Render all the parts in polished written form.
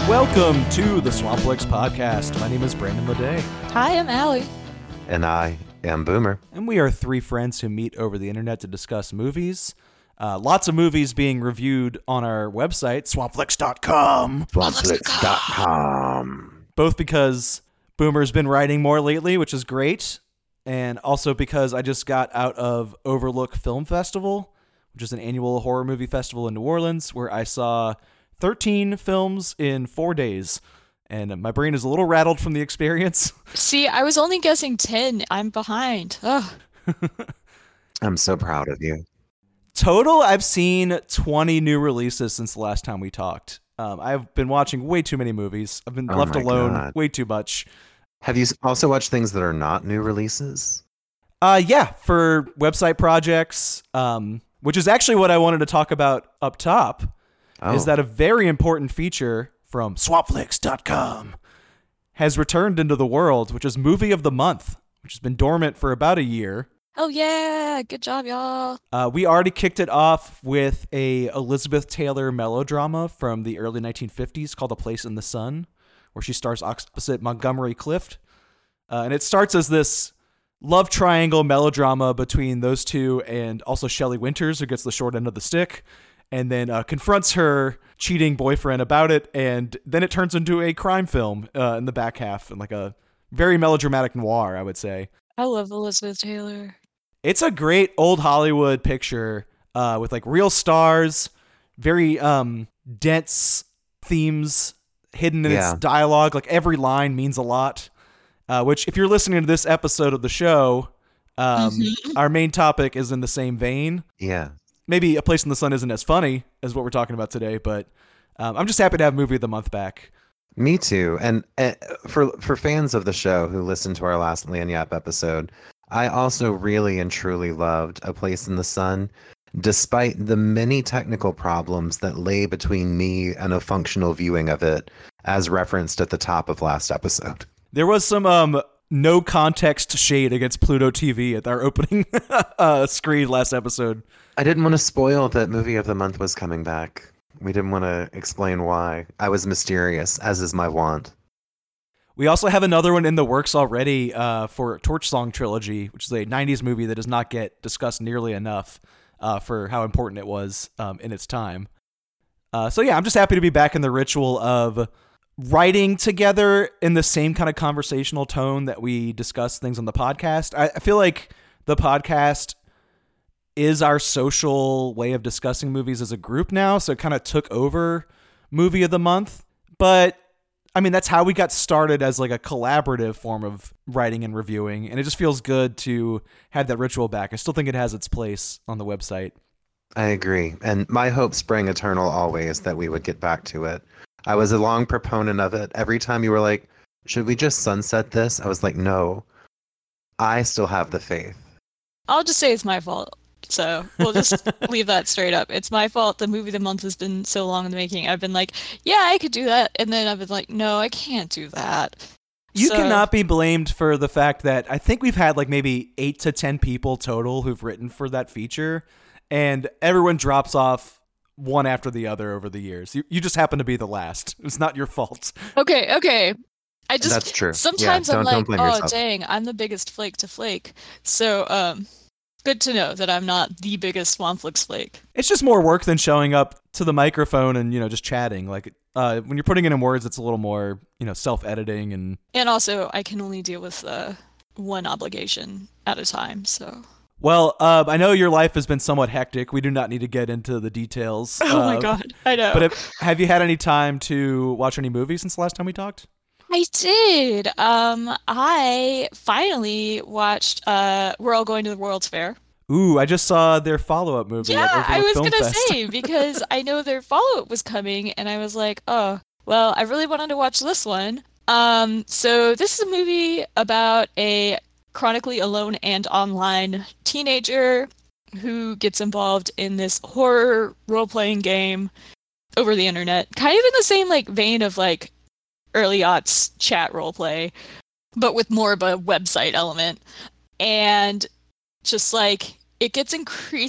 Welcome to the Swampflix Podcast. My name is Brandon Leday. Hi, I'm Allie. And I am Boomer. And we are three friends who meet over the internet to discuss movies. Lots of movies being reviewed on our website, swampflix.com. Swampflix.com. Both because Boomer's been writing more lately, which is great, and also because I just got out of Overlook Film Festival, which is an annual horror movie festival in New Orleans, where I saw 13 films in 4 days. And my brain is a little rattled from the experience. See, I was only guessing 10. I'm behind. Ugh. I'm so proud of you. Total, I've seen 20 new releases since the last time we talked. I've been watching way too many movies. I've been left alone way too much. Have you also watched things that are not new releases? Yeah, for website projects, which is actually what I wanted to talk about up top, is that a very important feature from swampflix.com has returned into the world, which is Movie of the Month, which has been dormant for about a year. Oh, yeah. Good job, y'all. We already kicked it off with a Elizabeth Taylor melodrama from the early 1950s called A Place in the Sun, where she stars opposite Montgomery Clift. And it starts as this love triangle melodrama between those two and also Shelley Winters, who gets the short end of the stick, and then confronts her cheating boyfriend about it. And then it turns into a crime film in the back half, and like a very melodramatic noir, I would say. I love Elizabeth Taylor. It's a great old Hollywood picture with like real stars, very dense themes hidden in its dialogue. Like every line means a lot, which if you're listening to this episode of the show, our main topic is in the same vein. Yeah. Maybe A Place in the Sun isn't as funny as what we're talking about today, but I'm just happy to have Movie of the Month back. Me too. And for fans of the show who listened to our last Lagniappe episode, I also really and truly loved A Place in the Sun, despite the many technical problems that lay between me and a functional viewing of it, as referenced at the top of last episode. There was some no context shade against Pluto TV at our opening screen last episode. I didn't want to spoil that Movie of the Month was coming back. We didn't want to explain why. I was mysterious, as is my wont. We also have another one in the works already for Torch Song Trilogy, which is a 90s movie that does not get discussed nearly enough for how important it was in its time. So yeah, I'm just happy to be back in the ritual of writing together in the same kind of conversational tone that we discuss things on the podcast. I feel like the podcast is our social way of discussing movies as a group now, so it kind of took over Movie of the Month. But I mean, that's how we got started as like a collaborative form of writing and reviewing, and it just feels good to have that ritual back. I still think it has its place on the website. I agree, and my hope sprang eternal always that we would get back to it. I was a long proponent of it. Every time you were like, should we just sunset this? I was like, no, I still have the faith. I'll just say it's my fault. So we'll just leave that straight up. It's my fault. The Movie of the Month has been so long in the making. I've been like, yeah, I could do that. And then I've been like, no, I can't do that. You cannot be blamed for the fact that I think we've had like maybe 8 to 10 people total who've written for that feature, and everyone drops off one after the other over the years. You just happen to be the last. It's not your fault. Okay. That's true. Sometimes I'm like, blame oh, yourself. dang, I'm the biggest flake to flake. So, good to know that I'm not the biggest Swampflix flake. It's just more work than showing up to the microphone and, just chatting. Like, when you're putting it in words, it's a little more, self-editing and... And also, I can only deal with one obligation at a time, so... Well, I know your life has been somewhat hectic. We do not need to get into the details. Oh my God, I know. But have you had any time to watch any movies since the last time we talked? I did. I finally watched We're All Going to the World's Fair. Ooh, I just saw their follow-up movie. Yeah, I was going to say, because I know their follow-up was coming, and I was like, oh, well, I really wanted to watch this one. So this is a movie about a chronically alone and online teenager who gets involved in this horror role-playing game over the internet, kind of in the same vein of early aughts chat roleplay, but with more of a website element. And just it gets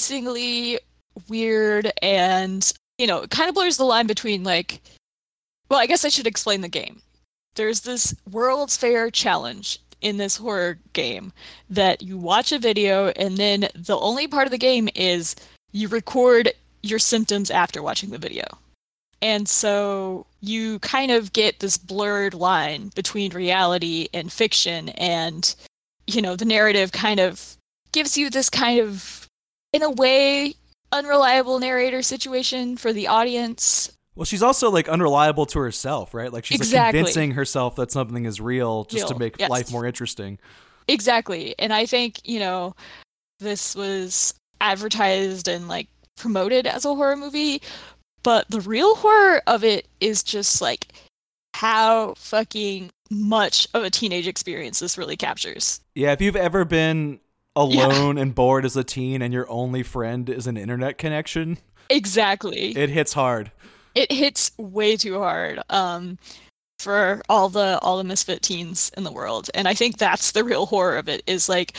increasingly weird, and it kind of blurs the line between Well, I guess I should explain the game. There's this World's Fair challenge in this horror game that you watch a video, and then the only part of the game is you record your symptoms after watching the video. And so you kind of get this blurred line between reality and fiction, and, the narrative kind of gives you this kind of, in a way, unreliable narrator situation for the audience. Well, she's also like unreliable to herself, right? Like she's Exactly. like convincing herself that something is real just to make Yes. life more interesting. Exactly. And I think, this was advertised and like promoted as a horror movie, but the real horror of it is just like how fucking much of a teenage experience this really captures. Yeah, if you've ever been alone and bored as a teen and your only friend is an internet connection, Exactly. it hits hard. It hits way too hard for all the misfit teens in the world. And I think that's the real horror of it, is like,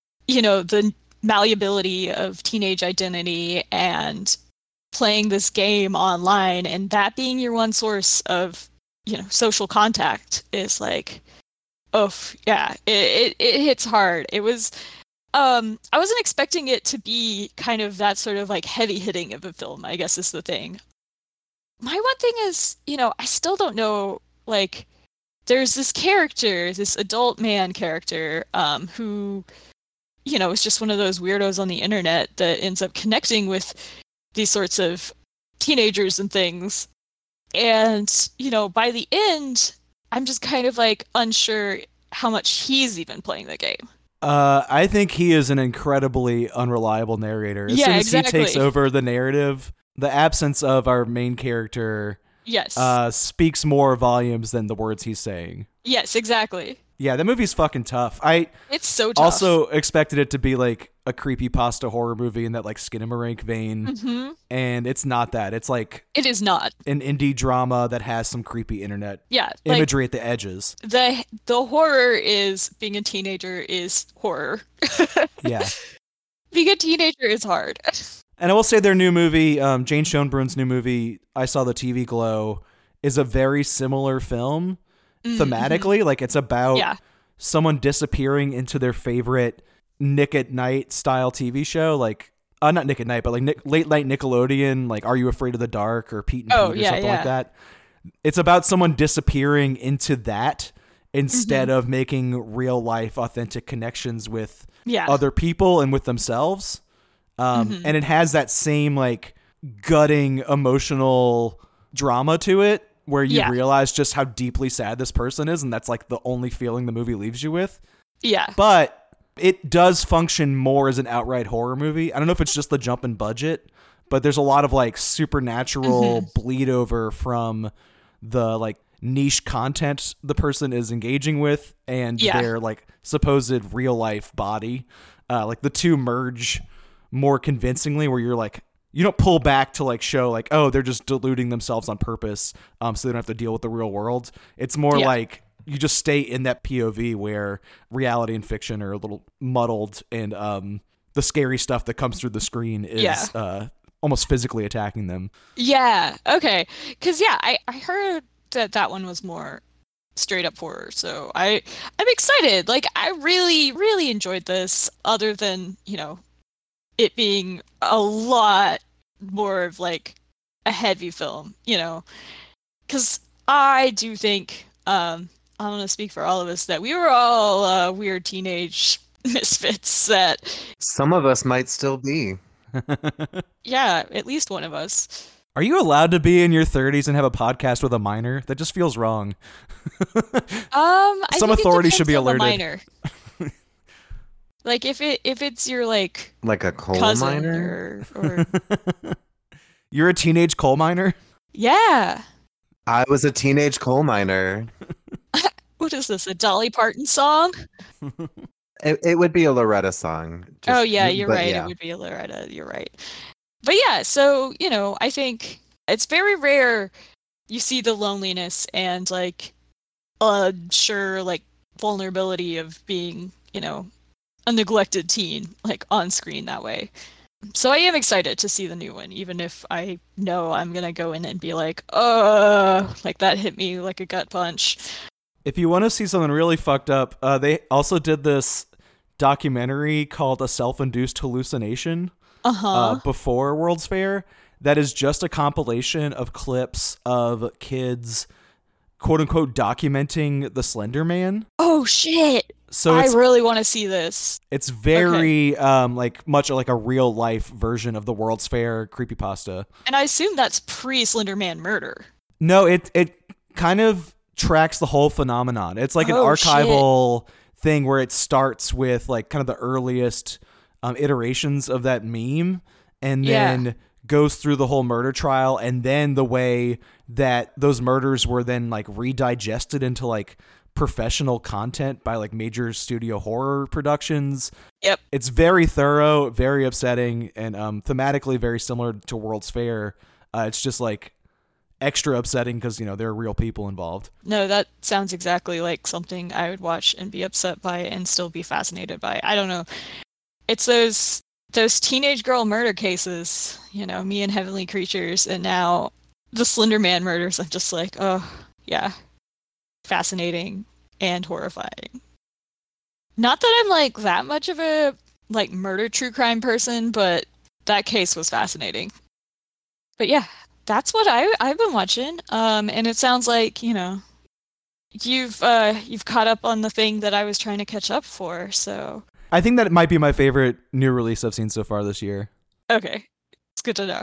the malleability of teenage identity and playing this game online, and that being your one source of, social contact is like, oh yeah, it hits hard. It was I wasn't expecting it to be kind of that sort of like heavy hitting of a film, I guess is the thing. My one thing is, I still don't know, like, there's this character, this adult man character, who, is just one of those weirdos on the internet that ends up connecting with these sorts of teenagers and things. And, by the end, I'm just kind of like unsure how much he's even playing the game. I think he is an incredibly unreliable narrator. As soon as he takes over the narrative, the absence of our main character speaks more volumes than the words he's saying. Yes, exactly. Yeah, that movie's fucking tough. It's so tough. Also expected it to be like a creepypasta horror movie in that like Skinamarink vein, and it's not that. It's like it is not an indie drama that has some creepy internet imagery at the edges. The horror is being a teenager is horror. Yeah, being a teenager is hard. And I will say their new movie, Jane Schoenbrun's new movie, I Saw the TV Glow, is a very similar film thematically. Like it's about someone disappearing into their favorite Nick at Night style TV show, like not Nick at Night, but like late night Nickelodeon, like Are You Afraid of the Dark or Pete and Pete or something like that. It's about someone disappearing into that instead of making real life authentic connections with other people and with themselves. And it has that same like gutting emotional drama to it where you realize just how deeply sad this person is, and that's like the only feeling the movie leaves you with. Yeah. But it does function more as an outright horror movie. I don't know if it's just the jump in budget, but there's a lot of like supernatural bleed over from the like niche content the person is engaging with and their like supposed real life body. Like the two merge more convincingly, where you're like, you don't pull back to like show like, oh, they're just deluding themselves on purpose, so they don't have to deal with the real world. It's more like you just stay in that POV where reality and fiction are a little muddled, and the scary stuff that comes through the screen is almost physically attacking them. Yeah. Okay. Because I heard that one was more straight up horror, so I'm excited. Like I really, really enjoyed this. Other than it being a lot more of like a heavy film, because I do think, I'm going to speak for all of us, that we were all weird teenage misfits that some of us might still be. Yeah, at least one of us. Are you allowed to be in your 30s and have a podcast with a minor? That just feels wrong. Some authority should be alerted. Minor. Like if it's your like a coal cousin miner, or you're a teenage coal miner. Yeah, I was a teenage coal miner. What is this? A Dolly Parton song? It would be a Loretta song. You're right. Yeah. It would be a Loretta. You're right. But yeah, so I think it's very rare you see the loneliness and like unsure like vulnerability of being a neglected teen like on screen that way. So I am excited to see the new one, even if I know I'm gonna go in and be like, like that hit me like a gut punch. If you want to see something really fucked up, they also did this documentary called A Self-Induced Hallucination Uh-huh. before World's Fair that is just a compilation of clips of kids, quote unquote, documenting the Slender Man. Oh shit. So I really want to see this. it's very like much like a real life version of the World's Fair creepypasta. And I assume that's pre-Slender Man murder. No, it kind of tracks the whole phenomenon. It's like an Oh, archival thing where it starts with like kind of the earliest iterations of that meme and then goes through the whole murder trial and then the way that those murders were then like redigested into like professional content by like major studio horror productions. Yep. It's very thorough, very upsetting, and thematically very similar to World's Fair. It's just like extra upsetting because, you know, there are real people involved. No, that sounds exactly like something I would watch and be upset by and still be fascinated by. I don't know. It's those teenage girl murder cases, you know, me and Heavenly Creatures, and now the Slender Man murders. I'm just like, oh, yeah. Fascinating and horrifying. Not that I'm like that much of a like murder true crime person, but that case was fascinating. But yeah, that's what I've been watching. And it sounds like, you know, you've caught up on the thing that I was trying to catch up for, so I think that it might be my favorite new release I've seen so far this year. okay. It's good to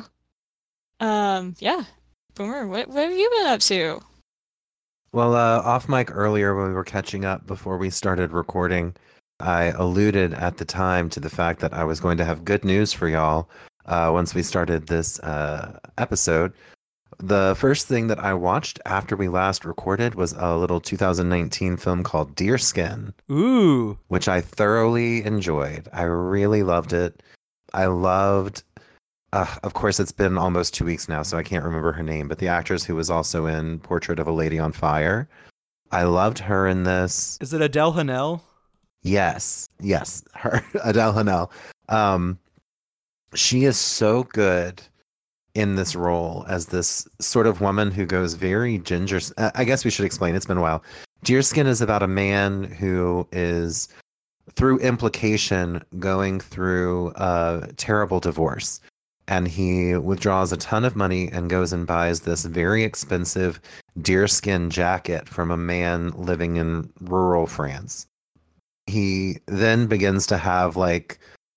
know. Yeah. Boomer, what have you been up to? Well, off mic earlier when we were catching up before we started recording, I alluded at the time to the fact that I was going to have good news for y'all once we started this episode. The first thing that I watched after we last recorded was a little 2019 film called Deerskin. Ooh. Which I thoroughly enjoyed. I really loved it. I loved, of course, it's been almost 2 weeks now, so I can't remember her name, but the actress who was also in Portrait of a Lady on Fire. I loved her in this. Is it Adele Hanel? Yes, her, Adele Hanel. She is so good in this role as this sort of woman who goes very ginger. I guess we should explain. It's been a while. Deerskin is about a man who is, through implication, going through a terrible divorce. And he withdraws a ton of money and goes and buys this very expensive deerskin jacket from a man living in rural France. He then begins to have like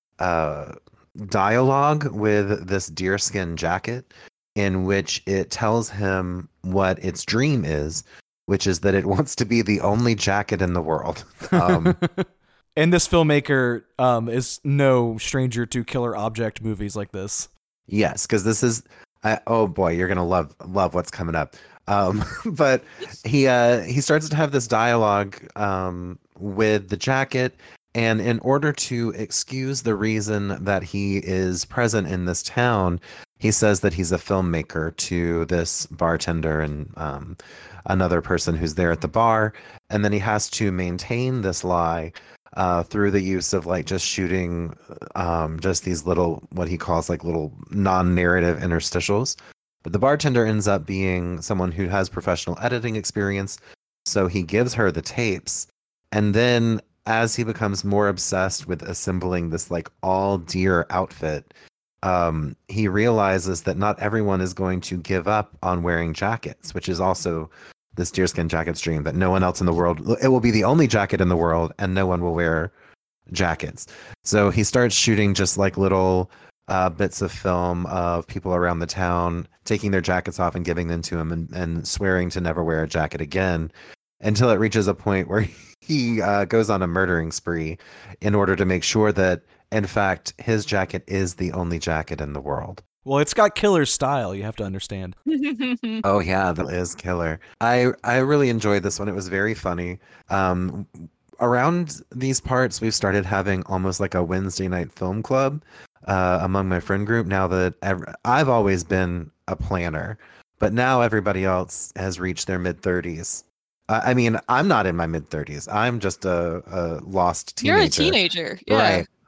dialogue with this deerskin jacket in which it tells him what its dream is, which is that it wants to be the only jacket in the world. And this filmmaker is no stranger to killer object movies like this. Yes, because this is, oh boy, you're gonna love what's coming up. But he starts to have this dialogue with the jacket, and in order to excuse the reason that he is present in this town, he says that he's a filmmaker to this bartender and another person who's there at the bar, and then he has to maintain this lie through the use of like just shooting just these little, what he calls like little non-narrative interstitials. But the bartender ends up being someone who has professional editing experience, so he gives her the tapes, and then as he becomes more obsessed with assembling this like all deer outfit, he realizes that not everyone is going to give up on wearing jackets, which is also this deerskin jacket's dream, that no one else in the world, it will be the only jacket in the world and no one will wear jackets. So he starts shooting just like little bits of film of people around the town taking their jackets off and giving them to him and swearing to never wear a jacket again, until it reaches a point where he goes on a murdering spree in order to make sure that, in fact, his jacket is the only jacket in the world. Well, it's got killer style, you have to understand. Oh yeah, that is killer. I really enjoyed this one. It was very funny. Around these parts, we've started having almost like a Wednesday night film club among my friend group. Now that I've always been a planner, but now everybody else has reached their mid-30s. I mean, I'm not in my mid-30s. I'm just a lost teenager. You're a teenager. Yeah. Right.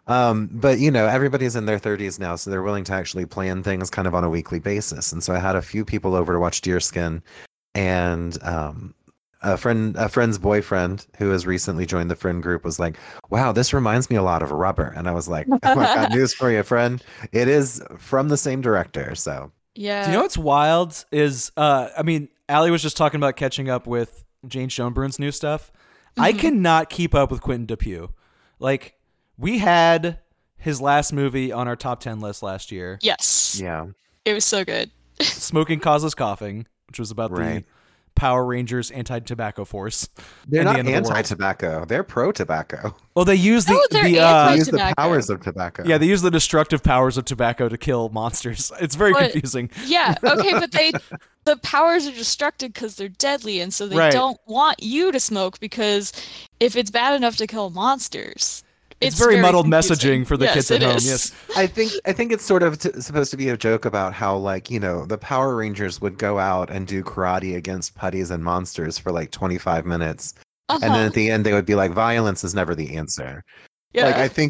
But everybody's in their 30s now, so they're willing to actually plan things kind of on a weekly basis. And so I had a few people over to watch Deerskin, and a friend's boyfriend who has recently joined the friend group was like, "Wow, this reminds me a lot of Rubber." And I was like, "Oh my God, news for you, friend! It is from the same director." So Yeah. Do you know what's wild is, Allie was just talking about catching up with Jane Schoenbrun's new stuff. I cannot keep up with Quentin Dupieux. Like, we had his last movie on our top 10 list last year. Yes. yeah, It was so good. Smoking Causes Coughing, which was about Right. the Power Rangers anti-tobacco force. they're and the not end of the world. anti-tobacco; they're pro-tobacco. Well, they use the, Oh, they're They use the Tobacco. powers of tobacco. yeah, they use the destructive powers of tobacco to kill monsters. It's very But- confusing. Yeah. Okay, but the powers are destructed because they're deadly, and so they Right. don't want you to smoke because if it's bad enough to kill monsters, It's very muddled confusing. messaging for the Yes, kids at it home. is. Yes. I think it's sort of supposed to be a joke about how, like, the Power Rangers would go out and do karate against putties and monsters for like 25 minutes. Uh-huh. And then at the end, they would be like, violence is never the answer. yeah. Like, I think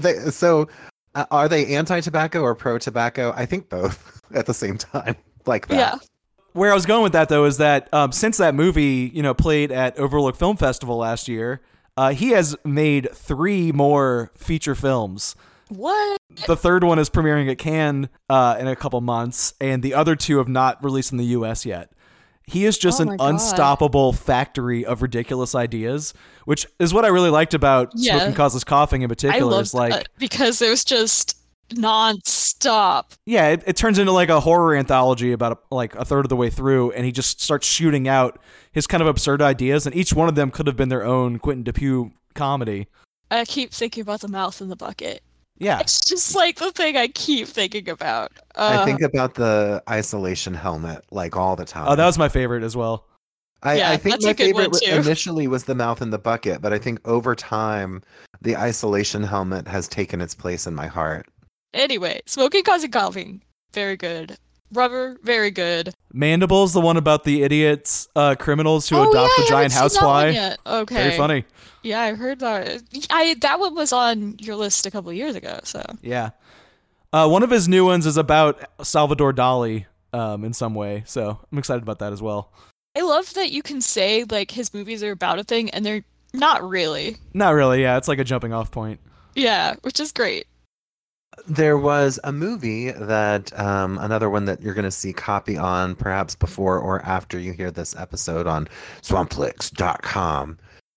are they anti-tobacco or pro-tobacco? I think both at the same time. Like that. yeah. Where I was going with that, though, is that since that movie, played at Overlook Film Festival last year, he has made 3 more feature films. What? The third one is premiering at Cannes in a couple months, and the other 2 have not released in the U.S. yet. He is just Oh an my God. unstoppable factory of ridiculous ideas, which is what I really liked about Yeah. Smoking Causes Coughing in I particular. love Is like, that because it was just non-stop. yeah, it turns into like a horror anthology about like a third of the way through, and he just starts shooting out his kind of absurd ideas, and each one of them could have been their own Quentin Dupieux comedy. I keep thinking about the mouth in the bucket. Yeah, It's just like the thing I keep thinking about. I think about the isolation helmet like all the time. oh, that was my favorite as well. Yeah, I think that's my a good one, favorite too. initially was the mouth in the bucket, but I think over time, the isolation helmet has taken its place in my heart. Anyway, Smoking Causing Coughing, very good. Rubber, very good. Mandible's the one about the idiots, criminals who adopt I the giant haven't seen that one housefly. yet. Okay. Very funny. Yeah, I heard that. That one was on your list a couple years ago. So Yeah. One of his new ones is about Salvador Dali in some way, so I'm excited about that as well. I love that you can say like his movies are about a thing, and they're not really. Not really, yeah. It's like a jumping off point. Yeah, which is great. There was a movie that another one that you're going to see copy on perhaps before or after you hear this episode on swampflix.com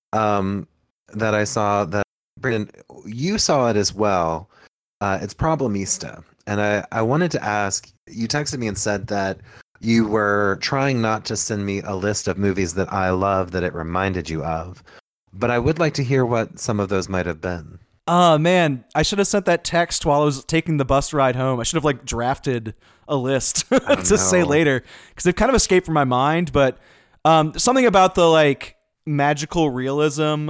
that I saw that Brandon, you saw it as well. It's Problemista. And I wanted to ask, you texted me and said that you were trying not to send me a list of movies that I love that it reminded you of. But I would like to hear what some of those might have been. Oh man, I should have sent that text while I was taking the bus ride home. I should have like drafted a list to say know. later because they've kind of escaped from my mind. But something about the like magical realism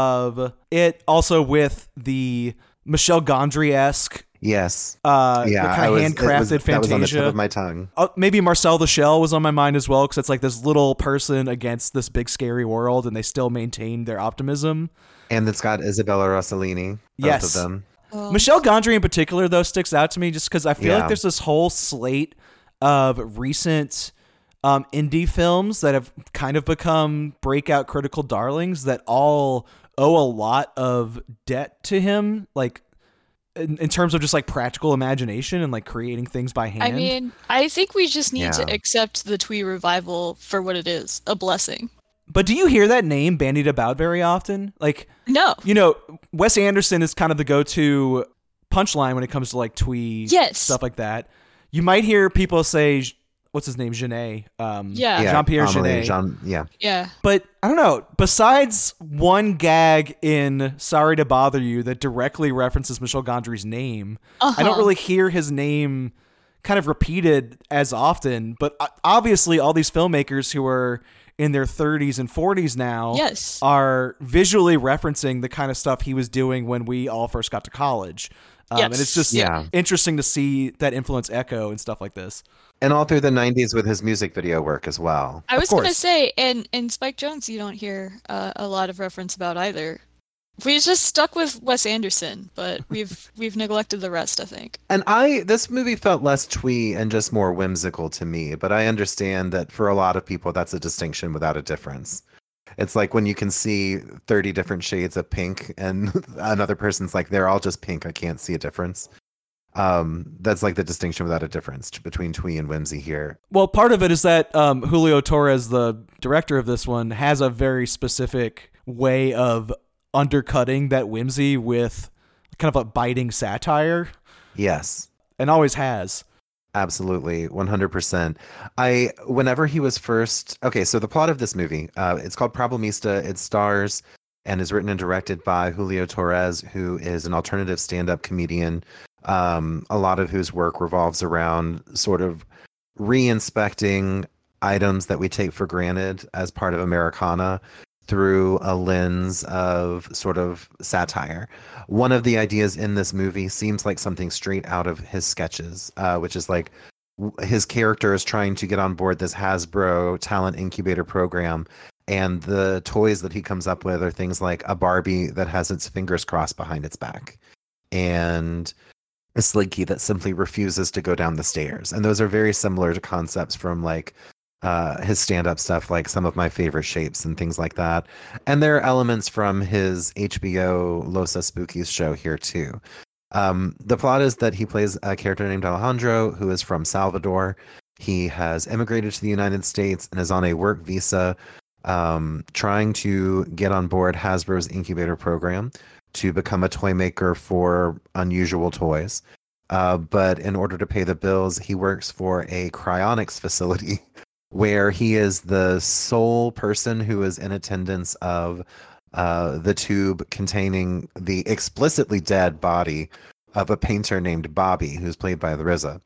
of it, also with the Michel Gondry-esque, Yes. kind I of was- handcrafted that was on the tip Fantasia. of my tongue. Maybe Marcel the Shell was on my mind as well because it's like this little person against this big scary world, and they still maintain their optimism. And it's got Isabella Rossellini. Both Yes. of them. Michelle Gondry in particular, though, sticks out to me just because I feel Yeah. like there's this whole slate of recent indie films that have kind of become breakout critical darlings that all owe a lot of debt to him, like in terms of just like practical imagination and like creating things by hand. I mean, I think we just need to Yeah. accept the Twee revival for what it is, a blessing. But do you hear that name bandied about very often? Like, No. Wes Anderson is kind of the go-to punchline when it comes to like Twee Yes. stuff like that. You might hear people say, what's his name? Genet. Yeah. Jean-Pierre Amélie, Genet. Yeah. But I don't know. Besides one gag in Sorry to Bother You that directly references Michel Gondry's name, I don't really hear his name kind of repeated as often. But obviously, all these filmmakers who are in their 30s and 40s now Yes. are visually referencing the kind of stuff he was doing when we all first got to college. And it's just Yeah. interesting to see that influence echo and stuff like this. And all through the 90s with his music video work as well. I was going to course. say, and Spike Jonze, you don't hear a lot of reference about either, We just stuck with Wes Anderson, but we've neglected the rest, I think. And this movie felt less twee and just more whimsical to me, but I understand that for a lot of people, that's a distinction without a difference. It's like when you can see 30 different shades of pink and another person's like, they're all just pink. I can't see a difference. That's like the distinction without a difference between twee and whimsy here. Well, part of it is that Julio Torres, the director of this one, has a very specific way of undercutting that whimsy with kind of a biting satire. Yes. And always has. Absolutely, 100%. Whenever he was first, okay, so the plot of this movie, it's called Problemista. It stars and is written and directed by Julio Torres, who is an alternative stand-up comedian. A lot of whose work revolves around sort of re-inspecting items that we take for granted as part of Americana through a lens of sort of satire. One of the ideas in this movie seems like something straight out of his sketches, which is like his character is trying to get on board this Hasbro talent incubator program. And the toys that he comes up with are things like a Barbie that has its fingers crossed behind its back and a Slinky that simply refuses to go down the stairs. And those are very similar to concepts from like his stand-up stuff, like Some of My Favorite Shapes and things like that. And there are elements from his HBO Los Spookies show here too. The plot is that he plays a character named Alejandro, who is from Salvador. He has immigrated to the United States and is on a work visa, trying to get on board Hasbro's incubator program to become a toy maker for unusual toys. But in order to pay the bills, he works for a cryonics facility where he is the sole person who is in attendance of the tube containing the explicitly dead body of a painter named Bobby, who's played by Larissa.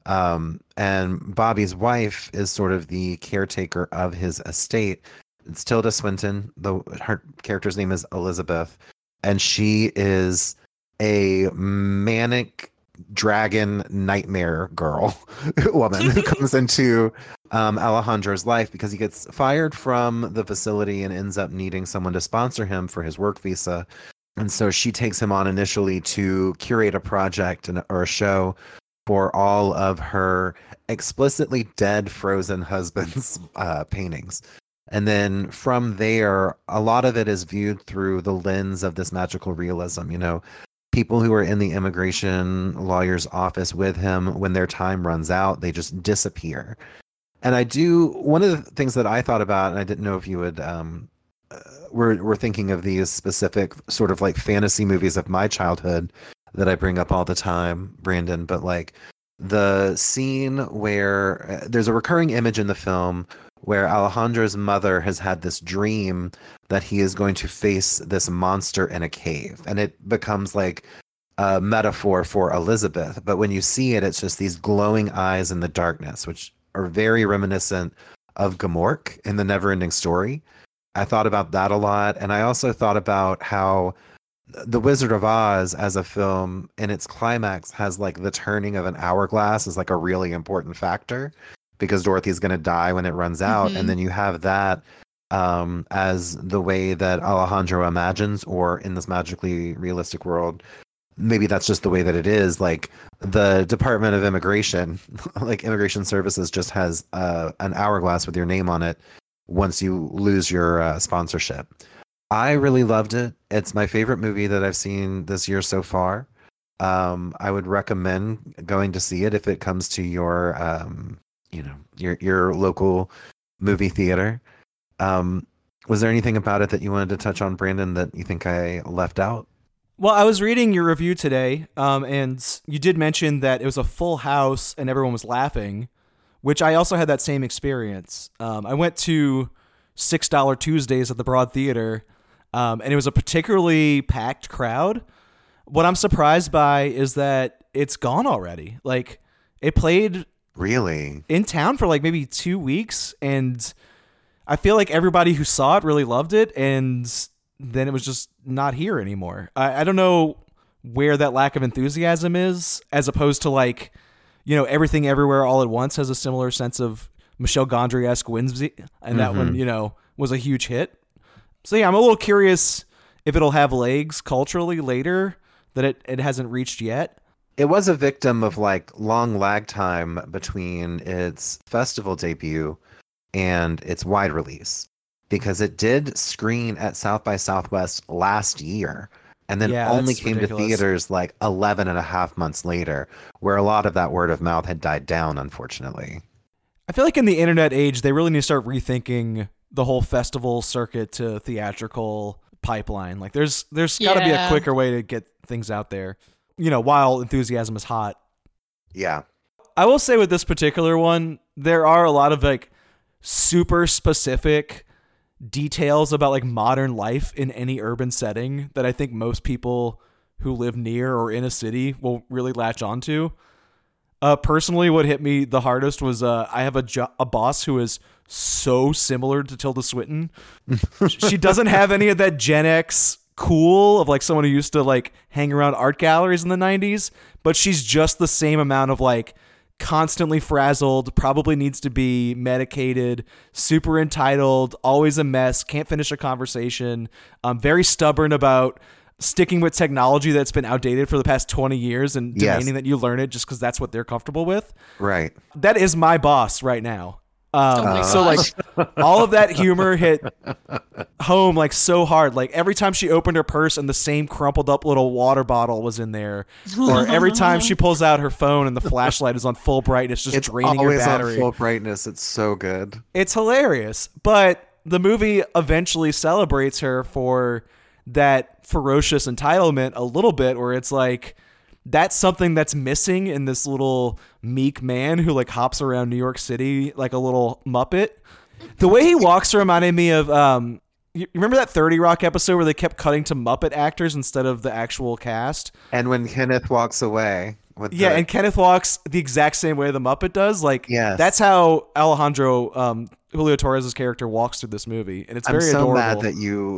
And Bobby's wife is sort of the caretaker of his estate. It's Tilda Swinton. Her character's name is Elizabeth. And she is a manic dragon nightmare girl woman who comes into Alejandro's life because he gets fired from the facility and ends up needing someone to sponsor him for his work visa. And so she takes him on initially to curate a project or a show for all of her explicitly dead frozen husband's paintings. And then from there, a lot of it is viewed through the lens of this magical realism. You know, people who are in the immigration lawyer's office with him, when their time runs out, they just disappear. And one of the things that I thought about, and I didn't know if you would, we're thinking of these specific sort of like fantasy movies of my childhood that I bring up all the time, Brandon, but like the scene where there's a recurring image in the film where Alejandro's mother has had this dream that he is going to face this monster in a cave. And it becomes like a metaphor for Elizabeth. But when you see it, it's just these glowing eyes in the darkness, which are very reminiscent of Gmork in the Neverending Story. I thought about that a lot. And I also thought about how The Wizard of Oz as a film in its climax has like the turning of an hourglass is like a really important factor, because Dorothy's going to die when it runs out. Mm-hmm. And then you have that as the way that Alejandro imagines, or in this magically realistic world, maybe that's just the way that it is. Like the Department of Immigration, like Immigration Services, just has an hourglass with your name on it once you lose your sponsorship. I really loved it. It's my favorite movie that I've seen this year so far. I would recommend going to see it if it comes to your your local movie theater. Was there anything about it that you wanted to touch on, Brandon, that you think I left out? Well, I was reading your review today, and you did mention that it was a full house and everyone was laughing, which I also had that same experience. I went to $6 Tuesdays at the Broad Theater, and it was a particularly packed crowd. What I'm surprised by is that it's gone already. Like, it played really in town for like maybe 2 weeks, and I feel like everybody who saw it really loved it, and then it was just not here anymore. I don't know where that lack of enthusiasm is, as opposed to like, you know, Everything Everywhere All at Once has a similar sense of Michel Gondry-esque whimsy, and that one, you know, was a huge hit. So yeah, I'm a little curious if it'll have legs culturally later that it hasn't reached yet. It was a victim of like long lag time between its festival debut and its wide release, because it did screen at South by Southwest last year and then only came to theaters like 11 and a half months later, where a lot of that word of mouth had died down, unfortunately. I feel like in the internet age, they really need to start rethinking the whole festival circuit to theatrical pipeline. Like there's got to be a quicker way to get things out there, while enthusiasm is hot. Yeah. I will say with this particular one, there are a lot of like super specific details about like modern life in any urban setting that I think most people who live near or in a city will really latch onto. Personally, what hit me the hardest was I have a boss who is so similar to Tilda Swinton. She doesn't have any of that Gen X cool of like someone who used to like hang around art galleries in the 90s, but she's just the same amount of like constantly frazzled, probably needs to be medicated, super entitled, always a mess, can't finish a conversation, very stubborn about sticking with technology that's been outdated for the past 20 years and demanding that you learn it just because that's what they're comfortable with. Right. That is my boss right now. So like all of that humor hit home like so hard. Like every time she opened her purse and the same crumpled up little water bottle was in there, or every time she pulls out her phone and the flashlight is on full brightness, just draining her battery. On full brightness. It's so good. It's hilarious. But the movie eventually celebrates her for that ferocious entitlement a little bit, where it's like, that's something that's missing in this little meek man who like hops around New York City like a little Muppet. The way he walks reminded me of you remember that 30 Rock episode where they kept cutting to Muppet actors instead of the actual cast? And when Kenneth walks away. And Kenneth walks the exact same way the Muppet does. Like, yes. That's how Alejandro Julio Torres' character walks through this movie, and it's very adorable. I'm so mad that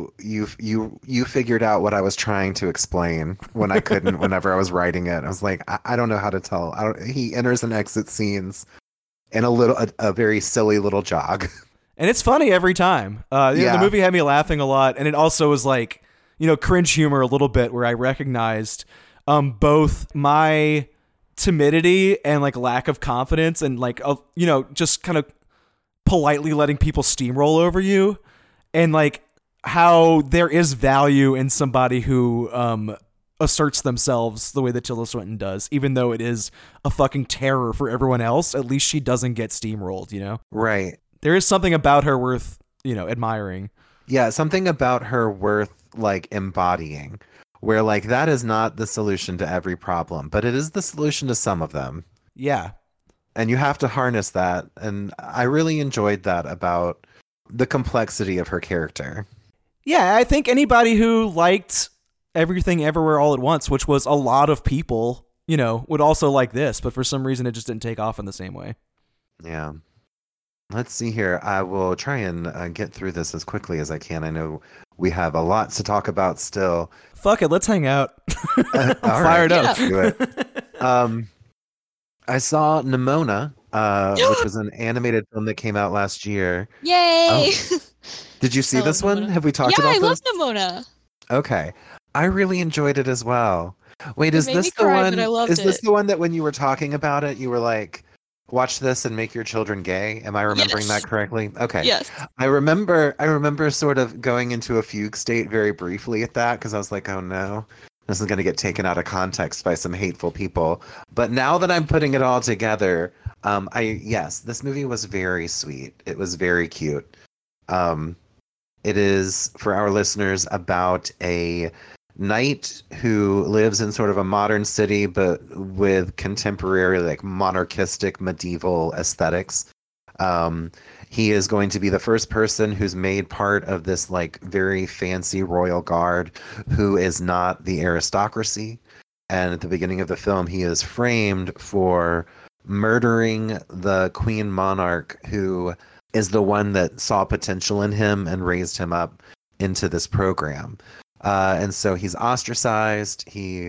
you figured out what I was trying to explain when I couldn't. Whenever I was writing it, I was like, I don't know how to tell. He enters and exits scenes in a very silly little jog, and it's funny every time. The movie had me laughing a lot, and it also was like cringe humor a little bit, where I recognized both my timidity and like lack of confidence, and like just kind of politely letting people steamroll over you, and like how there is value in somebody who asserts themselves the way that Tilda Swinton does, even though it is a fucking terror for everyone else. At least she doesn't get steamrolled, Right. There is something about her worth, admiring. Yeah, something about her worth like embodying, where like that is not the solution to every problem, but it is the solution to some of them. Yeah. And you have to harness that. And I really enjoyed that about the complexity of her character. Yeah, I think anybody who liked Everything Everywhere All at Once, which was a lot of people, would also like this. But for some reason, it just didn't take off in the same way. Yeah. Let's see here. I will try and get through this as quickly as I can. I know we have a lot to talk about still. Fuck it. Let's hang out. I'm fired up. Let's do it. I saw Nimona, which was an animated film that came out last year. Yay! Oh. Did you see this one? Have we talked about this? Yeah, I love Nimona. Okay. I really enjoyed it as well. Wait, is this the one? Is this the one that when you were talking about it, you were like, watch this and make your children gay? Am I remembering that correctly? Okay. Yes. I remember sort of going into a fugue state very briefly at that, because I was like, oh no. This is going to get taken out of context by some hateful people. But now that I'm putting it all together, this movie was very sweet. It was very cute. It is, for our listeners, about a knight who lives in sort of a modern city, but with contemporary, like monarchistic medieval aesthetics. He is going to be the first person who's made part of this like very fancy royal guard who is not the aristocracy. And at the beginning of the film, he is framed for murdering the queen monarch, who is the one that saw potential in him and raised him up into this program. And so he's ostracized. He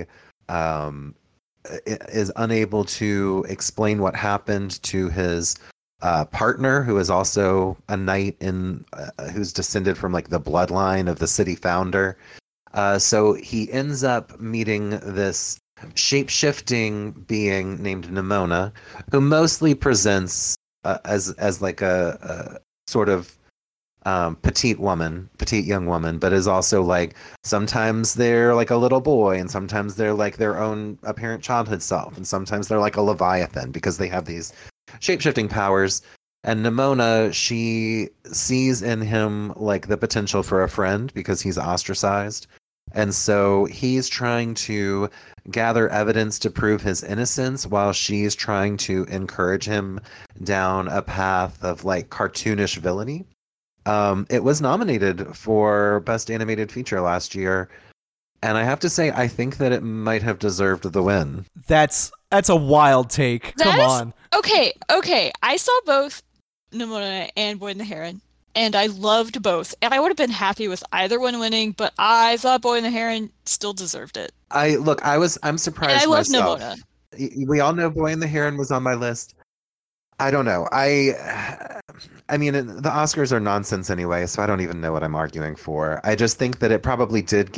is unable to explain what happened to his partner, who is also a knight who's descended from like the bloodline of the city founder. So he ends up meeting this shape-shifting being named Nimona, who mostly presents as like a sort of petite young woman, but is also like sometimes they're like a little boy, and sometimes they're like their own apparent childhood self, and sometimes they're like a leviathan because they have these shape-shifting powers. And Nimona, she sees in him like the potential for a friend because he's ostracized. And so he's trying to gather evidence to prove his innocence while she's trying to encourage him down a path of like cartoonish villainy. It was nominated for Best Animated Feature last year, and I have to say, I think that it might have deserved the win. That's a wild take. Come on. Okay. I saw both Nimona and Boy and the Heron, and I loved both. And I would have been happy with either one winning, but I thought Boy and the Heron still deserved it. I'm surprised And I love myself. Nimona. We all know Boy and the Heron was on my list. I don't know. I mean, the Oscars are nonsense anyway, so I don't even know what I'm arguing for. I just think that it probably did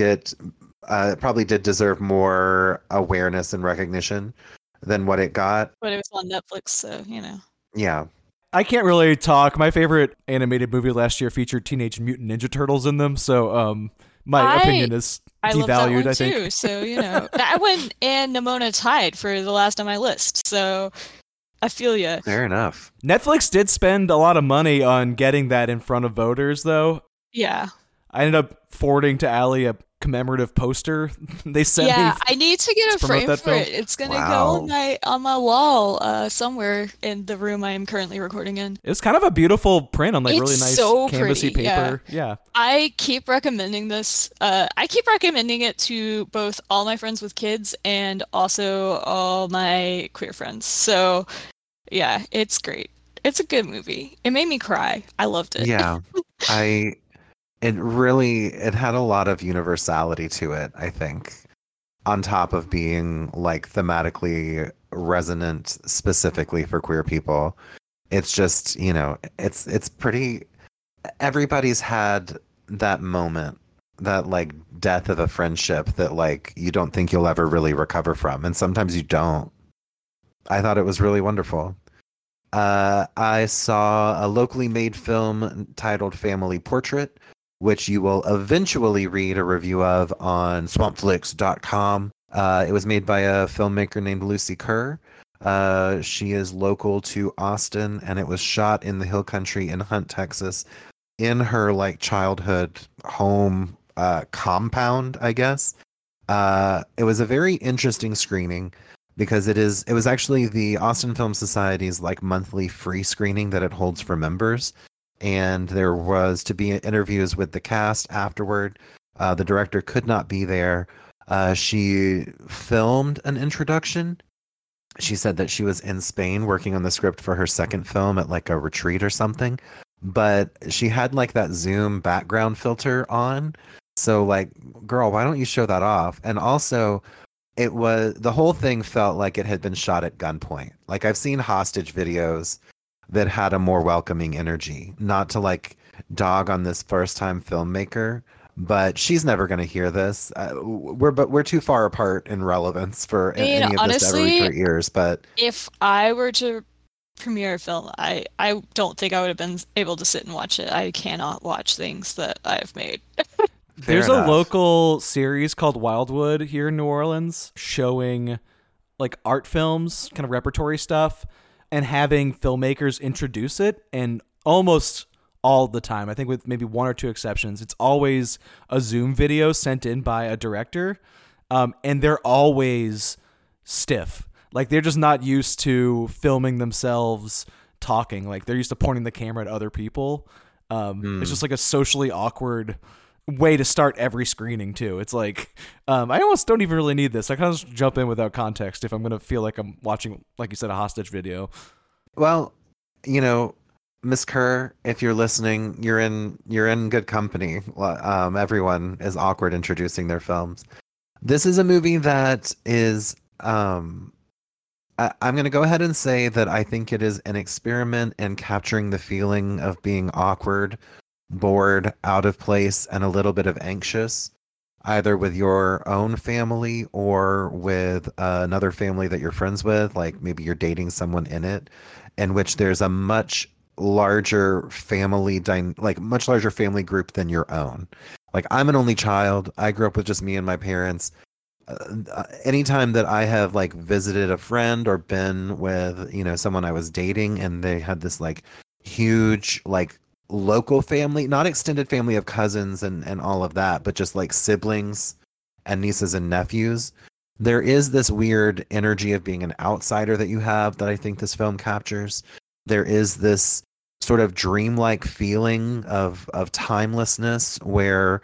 deserve more awareness and recognition than what it got. But it was on Netflix, so, you know. Yeah. I can't really talk. My favorite animated movie last year featured Teenage Mutant Ninja Turtles in them, so my opinion is I devalued, love that one I think. too, so, you know. That one and Nimona tied for the last on my list, so I feel ya. Fair enough. Netflix did spend a lot of money on getting that in front of voters, though. Yeah. I ended up forwarding to Allie a commemorative poster they sent me. Yeah, I need to get a promote frame that for film. it. It's gonna Wow. go on my wall somewhere in the room I am currently recording in. It was kind of a beautiful print on like It's really nice so canvasy pretty, paper. Yeah. I keep recommending this. I keep recommending it to both all my friends with kids and also all my queer friends. So, yeah, it's great. It's a good movie. It made me cry. I loved it. Yeah. It had a lot of universality to it, I think, on top of being like thematically resonant specifically for queer people. It's just, you know, it's pretty, everybody's had that moment, that like death of a friendship that like you don't think you'll ever really recover from, and sometimes you don't. I thought it was really wonderful. I saw a locally made film titled Family Portrait, which you will eventually read a review of on swampflix.com. It was made by a filmmaker named Lucy Kerr. She is local to Austin, and it was shot in the Hill Country in Hunt, Texas, in her like childhood home compound, I guess. It was a very interesting screening because it was actually the Austin Film Society's like monthly free screening that it holds for members. And there was to be interviews with the cast afterward. The director could not be there. She filmed an introduction. She said that she was in Spain working on the script for her second film at like a retreat or something. But she had like that Zoom background filter on. So like, girl, why don't you show that off? And also, the whole thing felt like it had been shot at gunpoint. Like I've seen hostage videos that had a more welcoming energy. Not to like dog on this first time filmmaker, but she's never going to hear this. We're too far apart in relevance for any of this to ever reach her ears. But if I were to premiere a film, I don't think I would have been able to sit and watch it. I cannot watch things that I've made. There's a local series called Wildwood here in New Orleans showing like art films, kind of repertory stuff, and having filmmakers introduce it. And almost all the time, I think with maybe one or two exceptions, it's always a Zoom video sent in by a director. And they're always stiff. Like they're just not used to filming themselves talking. Like they're used to pointing the camera at other people. It's just like a socially awkward way to start every screening too. It's like I almost don't even really need this. I kind of just jump in without context if I'm gonna feel like I'm watching, like you said, a hostage video. Well, you know, Miss Kerr, if you're listening, you're in good company. Everyone is awkward introducing their films. This is a movie that is I'm going to go ahead and say that I think it is an experiment in capturing the feeling of being awkward, bored, out of place, and a little bit of anxious. either with your own family or with another family that you're friends with, like maybe you're dating someone in it, in which there's a much larger much larger family group than your own. Like I'm an only child. I grew up with just me and my parents. Anytime that I have like visited a friend or been with, someone I was dating and they had this like huge like local family, not extended family of cousins and all of that, but just like siblings and nieces and nephews, there is this weird energy of being an outsider that you have that I think this film captures. There is this sort of dreamlike feeling of timelessness where,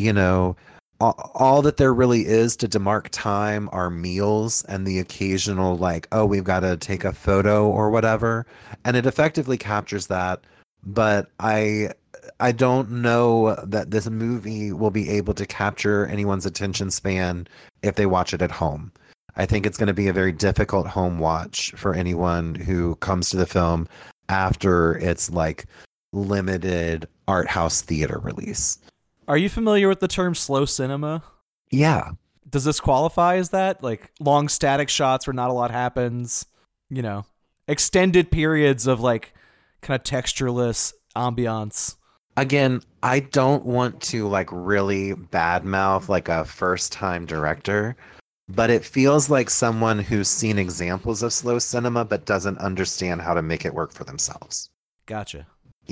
all that there really is to demark time are meals and the occasional like, oh, we've got to take a photo or whatever. And it effectively captures that. But I don't know that this movie will be able to capture anyone's attention span if they watch it at home. I think it's going to be a very difficult home watch for anyone who comes to the film after its like limited art house theater release. Are you familiar with the term slow cinema? Yeah. Does this qualify as that? Like long static shots where not a lot happens, extended periods of like kind of textureless ambiance. Again, I don't want to like really badmouth like a first-time director, but it feels like someone who's seen examples of slow cinema but doesn't understand how to make it work for themselves. Gotcha.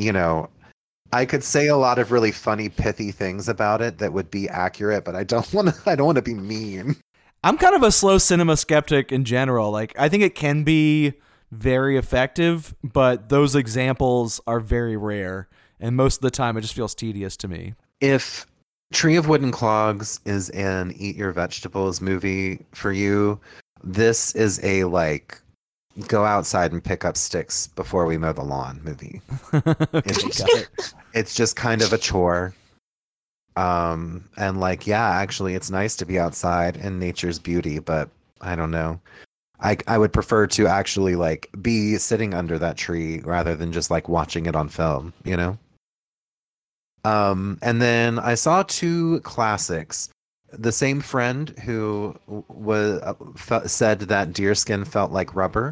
I could say a lot of really funny, pithy things about it that would be accurate, but I don't want to be mean. I'm kind of a slow cinema skeptic in general. Like, I think it can be very effective, but those examples are very rare, and most of the time it just feels tedious to me. If Tree of Wooden Clogs is an Eat Your Vegetables movie for you, this is a like go outside and pick up sticks before we mow the lawn movie. It's just kind of a chore. And like, yeah, actually it's nice to be outside in nature's beauty, but I don't know. I would prefer to actually like be sitting under that tree rather than just like watching it on film, And then I saw two classics. The same friend who said that deerskin felt like rubber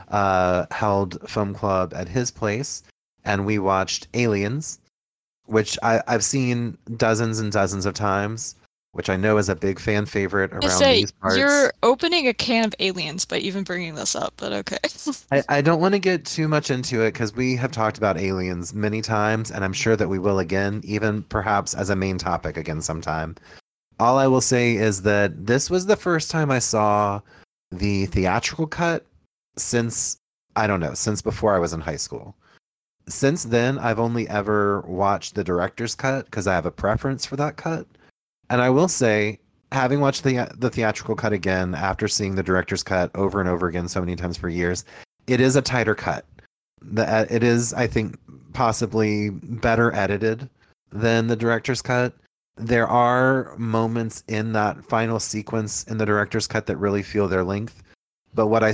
held film club at his place, and we watched Aliens, which I've seen dozens and dozens of times, which I know is a big fan favorite around these parts. You're opening a can of Aliens by even bringing this up, but okay. I don't want to get too much into it because we have talked about Aliens many times, and I'm sure that we will again, even perhaps as a main topic again sometime. All I will say is that this was the first time I saw the theatrical cut since before I was in high school. Since then, I've only ever watched the director's cut because I have a preference for that cut. And I will say, having watched the theatrical cut again after seeing the director's cut over and over again so many times for years, it is a tighter cut. It is, I think, possibly better edited than the director's cut. There are moments in that final sequence in the director's cut that really feel their length. But what I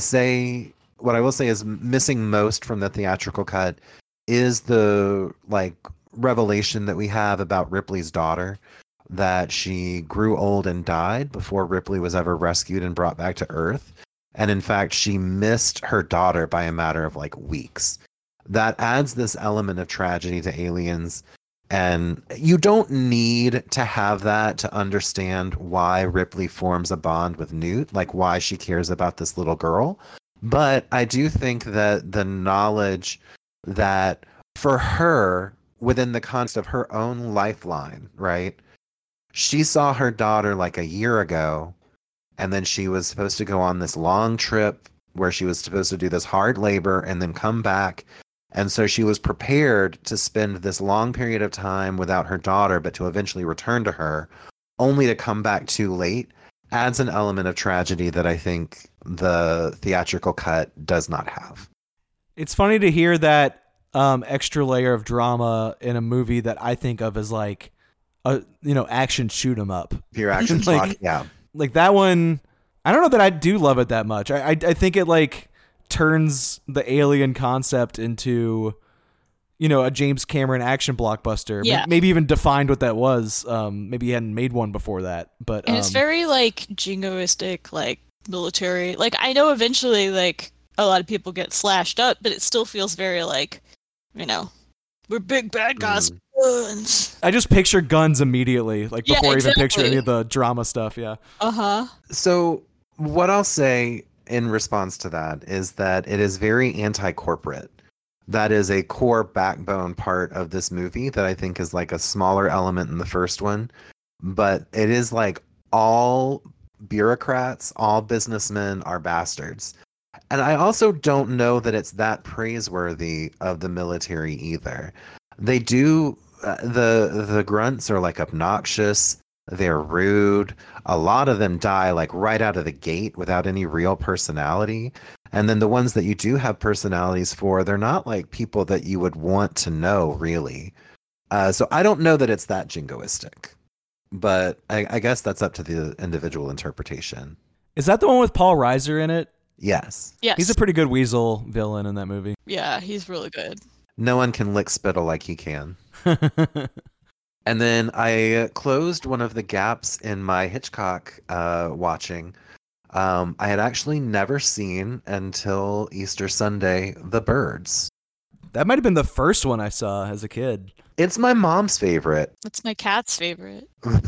will say is missing most from the theatrical cut is the like revelation that we have about Ripley's daughter, that she grew old and died before Ripley was ever rescued and brought back to Earth. And in fact, she missed her daughter by a matter of like weeks. That adds this element of tragedy to Aliens. And you don't need to have that to understand why Ripley forms a bond with Newt, like why she cares about this little girl. But I do think that the knowledge that for her, within the context of her own lifeline, right? She saw her daughter like a year ago, and then she was supposed to go on this long trip where she was supposed to do this hard labor and then come back. And so she was prepared to spend this long period of time without her daughter, but to eventually return to her, only to come back too late, adds an element of tragedy that I think the theatrical cut does not have. It's funny to hear that extra layer of drama in a movie that I think of as like a action shoot 'em up. Pure action like, yeah. Like that one, I don't know that I do love it that much. I think it like turns the alien concept into, a James Cameron action blockbuster. Yeah. Maybe even defined what that was. Maybe he hadn't made one before that. But And it's very like jingoistic, like military. Like I know eventually like a lot of people get slashed up, but it still feels very like, we're big bad guys. Guns. I just picture guns immediately, like Yeah, before I even picture exactly. any of the drama stuff. Yeah. Uh-huh. So what I'll say in response to that is that it is very anti-corporate. That is a core backbone part of this movie that I think is like a smaller element in the first one. But it is like all bureaucrats, all businessmen are bastards. And I also don't know that it's that praiseworthy of the military either. They do, the grunts are like obnoxious. They're rude. A lot of them die like right out of the gate without any real personality. And then the ones that you do have personalities for, they're not like people that you would want to know, really. So I don't know that it's that jingoistic. But I guess that's up to the individual interpretation. Is that the one with Paul Reiser in it? Yes. Yes. He's a pretty good weasel villain in that movie. Yeah, he's really good. No one can lick spittle like he can. And then I closed one of the gaps in my Hitchcock watching. I had actually never seen until Easter Sunday, The Birds. That might have been the first one I saw as a kid. It's my mom's favorite. That's my cat's favorite.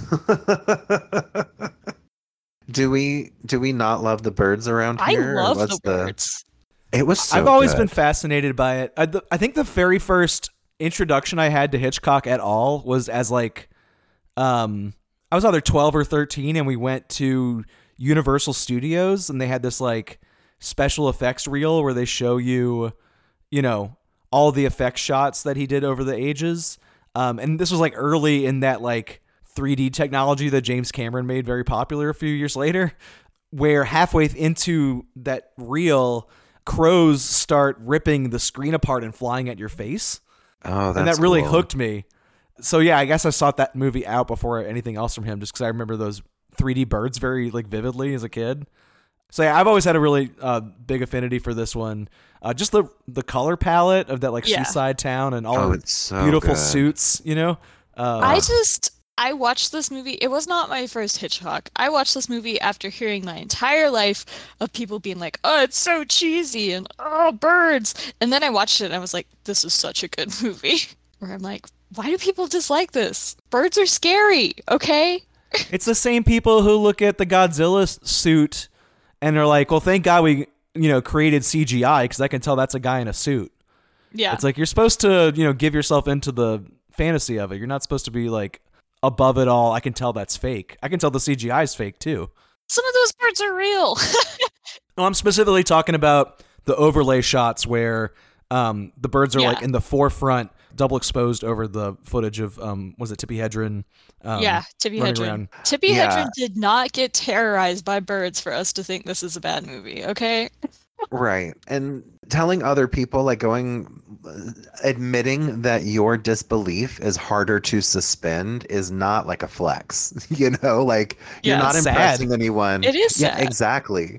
Do we not love The Birds around here? I love What's the birds. It was so I've always good. been fascinated by it. I think the very first introduction I had to Hitchcock at all was as like, I was either 12 or 13, and we went to Universal Studios, and they had this like special effects reel where they show you, all the effects shots that he did over the ages. And this was like early in that like 3D technology that James Cameron made very popular a few years later, where halfway into that reel, crows start ripping the screen apart and flying at your face. Oh, that's and that really cool. hooked me. So yeah, I guess I sought that movie out before anything else from him, just because I remember those 3D birds very like vividly as a kid. So yeah, I've always had a really big affinity for this one. Just the color palette of that like seaside town and all the it's so beautiful good. suits, I watched this movie. It was not my first Hitchcock. I watched this movie after hearing my entire life of people being like, oh, it's so cheesy and oh, birds. And then I watched it and I was like, this is such a good movie. Where I'm like, why do people dislike this? Birds are scary, okay? It's the same people who look at the Godzilla suit and are like, well, thank God we, created CGI because I can tell that's a guy in a suit. Yeah. It's like you're supposed to, give yourself into the fantasy of it. You're not supposed to be like above it all. I can tell that's fake. I can tell the CGI is fake too. Some of those birds are real. No, I'm specifically talking about the overlay shots where the birds are like in the forefront, double exposed over the footage of was it Tippi Hedren? Tippi running Hedren. around. Tippi Hedren did not get terrorized by birds for us to think this is a bad movie, okay? Right. And telling other people, like admitting that your disbelief is harder to suspend is not like a flex, like you're not it's sad. impressing anyone. It is Yeah, sad. exactly.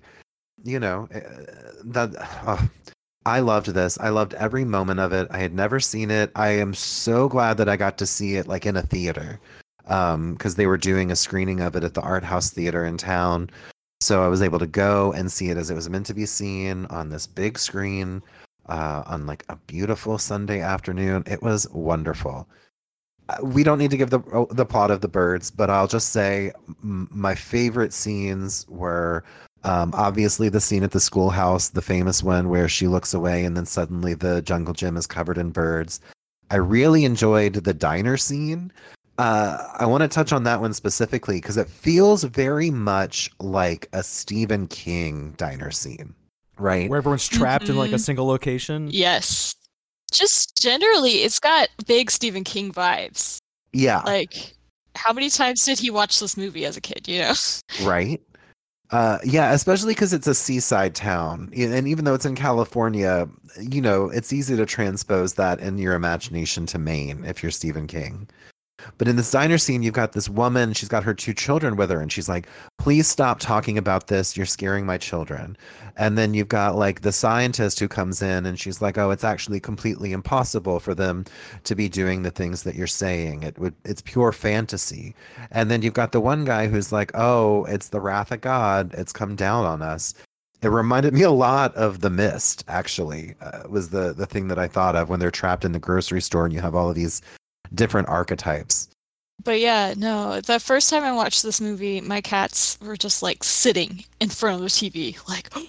I loved this. I loved every moment of it. I had never seen it. I am so glad that I got to see it like in a theater. Because they were doing a screening of it at the Art House Theater in town. So I was able to go and see it as it was meant to be seen on this big screen on like a beautiful Sunday afternoon. It was wonderful. We don't need to give the plot of The Birds, but I'll just say my favorite scenes were obviously the scene at the schoolhouse, the famous one where she looks away and then suddenly the jungle gym is covered in birds. I really enjoyed the diner scene. I want to touch on that one specifically because it feels very much like a Stephen King diner scene, right? Where everyone's trapped in like a single location. Yes. Just generally, it's got big Stephen King vibes. Yeah. Like, how many times did he watch this movie as a kid, Right. Yeah, especially because it's a seaside town. And even though it's in California, it's easy to transpose that in your imagination to Maine if you're Stephen King. But in this diner scene, you've got this woman, she's got her 2 children with her, and she's like, please stop talking about this. You're scaring my children. And then you've got like the scientist who comes in and she's like, oh, it's actually completely impossible for them to be doing the things that you're saying. It's pure fantasy. And then you've got the one guy who's like, oh, it's the wrath of God. It's come down on us. It reminded me a lot of The Mist, actually, was the thing that I thought of when they're trapped in the grocery store and you have all of these different archetypes. But yeah, no, the first time I watched this movie, my cats were just like sitting in front of the TV, like, oh,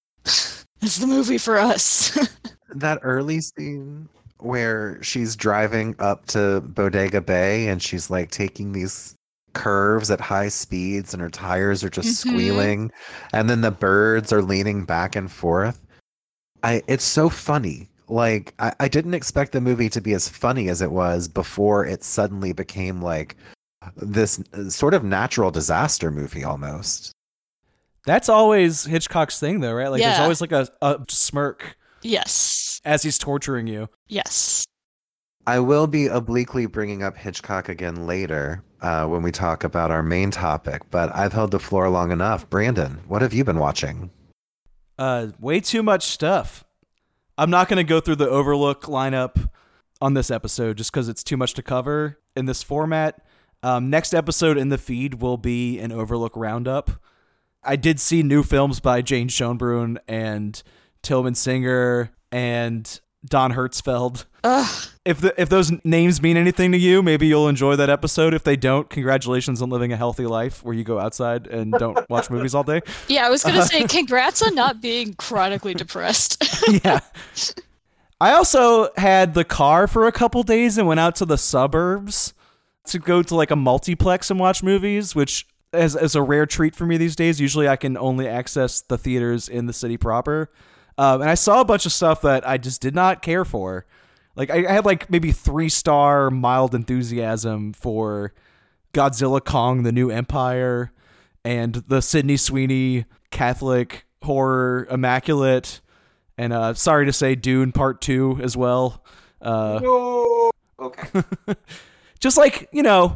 it's the movie for us. That early scene where she's driving up to Bodega Bay and she's like taking these curves at high speeds and her tires are just squealing, and then the birds are leaning back and forth. It's so funny. Like, I didn't expect the movie to be as funny as it was before it suddenly became like this sort of natural disaster movie almost. That's always Hitchcock's thing, though, right? Like, Yeah. there's always like a smirk Yes. as he's torturing you. Yes. I will be obliquely bringing up Hitchcock again later when we talk about our main topic, but I've held the floor long enough. Brandon, what have you been watching? Way too much stuff. I'm not going to go through the Overlook lineup on this episode just because it's too much to cover in this format. Next episode in the feed will be an Overlook roundup. I did see new films by Jane Schoenbrunn and Tillman Singer and Don Hertzfeld. Ugh. If those names mean anything to you, maybe you'll enjoy that episode. If they don't, congratulations on living a healthy life where you go outside and don't watch movies all day. Yeah, I was going to say, congrats on not being chronically depressed. Yeah. I also had the car for a couple days and went out to the suburbs to go to like a multiplex and watch movies, which is a rare treat for me these days. Usually I can only access the theaters in the city proper. And I saw a bunch of stuff that I just did not care for. Like, I had like maybe 3-star mild enthusiasm for Godzilla Kong, The New Empire, and the Sydney Sweeney Catholic horror Immaculate, and sorry to say Dune Part 2 as well. No. Okay. Just like,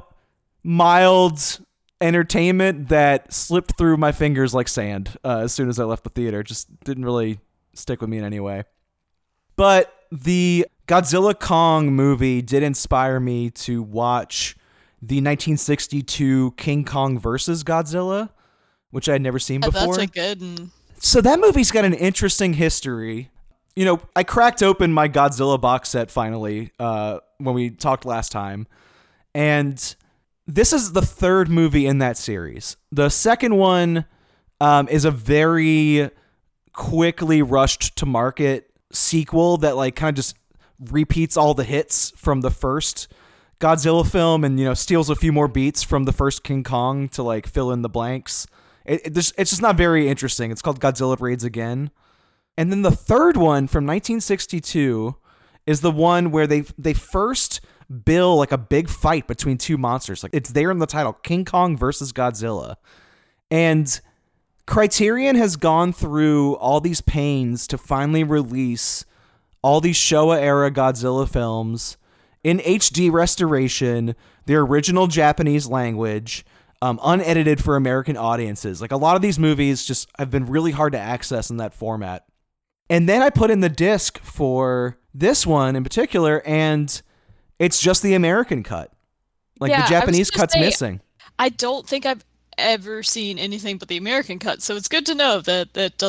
mild entertainment that slipped through my fingers like sand as soon as I left the theater. Just didn't really stick with me in any way. But the Godzilla Kong movie did inspire me to watch the 1962 King Kong vs. Godzilla, which I had never seen before. That's a good one. So that movie's got an interesting history. I cracked open my Godzilla box set finally when we talked last time. And this is the third movie in that series. The second one is a very quickly rushed to market sequel that like kind of just repeats all the hits from the first Godzilla film and, steals a few more beats from the first King Kong to like fill in the blanks. It's just not very interesting. It's called Godzilla Raids Again. And then the third one from 1962 is the one where they first bill like a big fight between two monsters. Like it's there in the title, King Kong versus Godzilla. And Criterion has gone through all these pains to finally release all these Showa-era Godzilla films in HD restoration, the original Japanese language, unedited for American audiences. Like a lot of these movies just have been really hard to access in that format. And then I put in the disc for this one in particular, and it's just the American cut. Like Yeah, the I was Japanese gonna cut's say, missing. I don't think I've ever seen anything but the American cut, so it's good to know that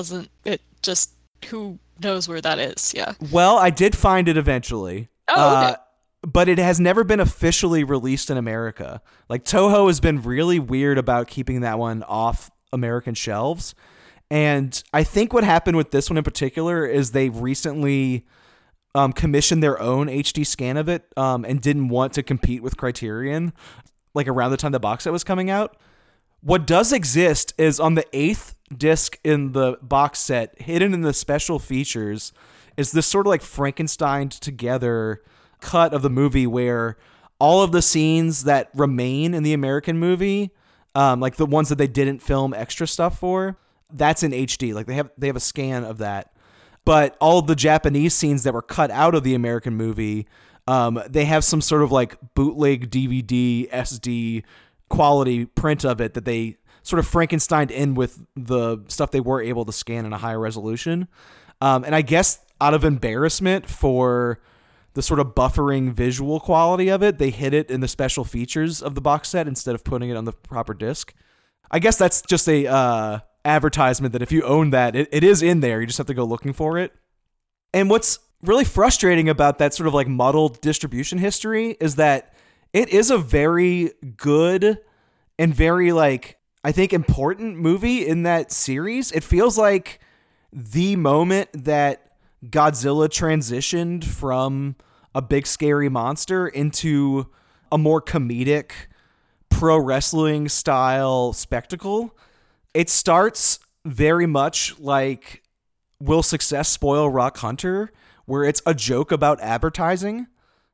who knows where that is. Yeah. Well, I did find it eventually. Oh, okay. But it has never been officially released in America. Like Toho has been really weird about keeping that one off American shelves. And I think what happened with this one in particular is they recently commissioned their own HD scan of it and didn't want to compete with Criterion like around the time the box set was coming out. What does exist is on the 8th disc in the box set, hidden in the special features, is this sort of like Frankensteined together cut of the movie where all of the scenes that remain in the American movie, like the ones that they didn't film extra stuff for, that's in HD. Like they have a scan of that. But all of the Japanese scenes that were cut out of the American movie They have some sort of like bootleg DVD, SD quality print of it that they sort of Frankensteined in with the stuff they were able to scan in a higher resolution. And I guess out of embarrassment for the sort of buffering visual quality of it, they hid it in the special features of the box set instead of putting it on the proper disc. I guess that's just a advertisement that if you own that, it is in there. You just have to go looking for it. And what's really frustrating about that sort of like muddled distribution history is that it is a very good and very like, I think, important movie in that series. It feels like the moment that Godzilla transitioned from a big scary monster into a more comedic pro wrestling style spectacle. It starts very much like Will Success Spoil Rock Hunter, where it's a joke about advertising.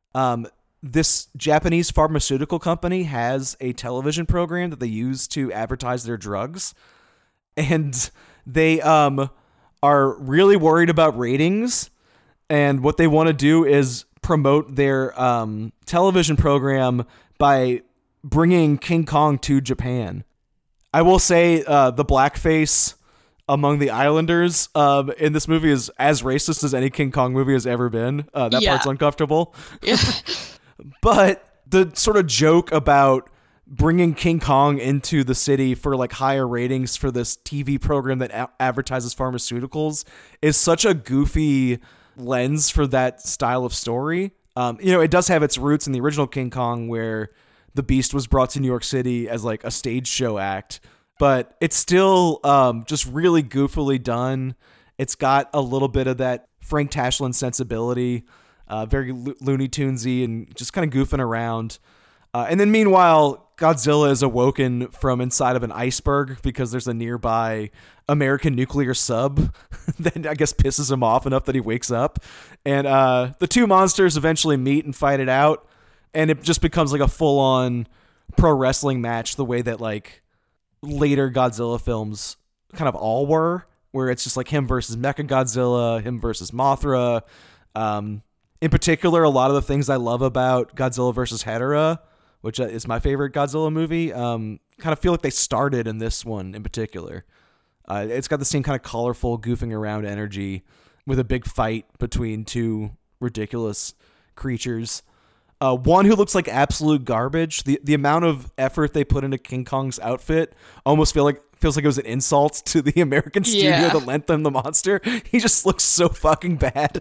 This Japanese pharmaceutical company has a television program that they use to advertise their drugs, and they are really worried about ratings, and what they want to do is promote their television program by bringing King Kong to Japan. I will say the blackface among the Islanders in this movie is as racist as any King Kong movie has ever been. That part's uncomfortable. Yeah. But the sort of joke about bringing King Kong into the city for like higher ratings for this TV program that advertises pharmaceuticals is such a goofy lens for that style of story. It does have its roots in the original King Kong, where the Beast was brought to New York City as like a stage show act, but it's still just really goofily done. It's got a little bit of that Frank Tashlin sensibility, very Looney Tunesy and just kind of goofing around. And then meanwhile, Godzilla is awoken from inside of an iceberg because there's a nearby American nuclear sub that I guess pisses him off enough that he wakes up. And the two monsters eventually meet and fight it out. And it just becomes like a full-on pro wrestling match the way that like later Godzilla films kind of all were, where it's just like him versus Mechagodzilla, him versus Mothra. In particular, a lot of the things I love about Godzilla versus Hedorah, which is my favorite Godzilla movie, kind of feel like they started in this one in particular. It's got the same kind of colorful, goofing around energy with a big fight between two ridiculous creatures. One who looks like absolute garbage. The amount of effort they put into King Kong's outfit almost feels like it was an insult to the American studio that lent them the monster. He just looks so fucking bad.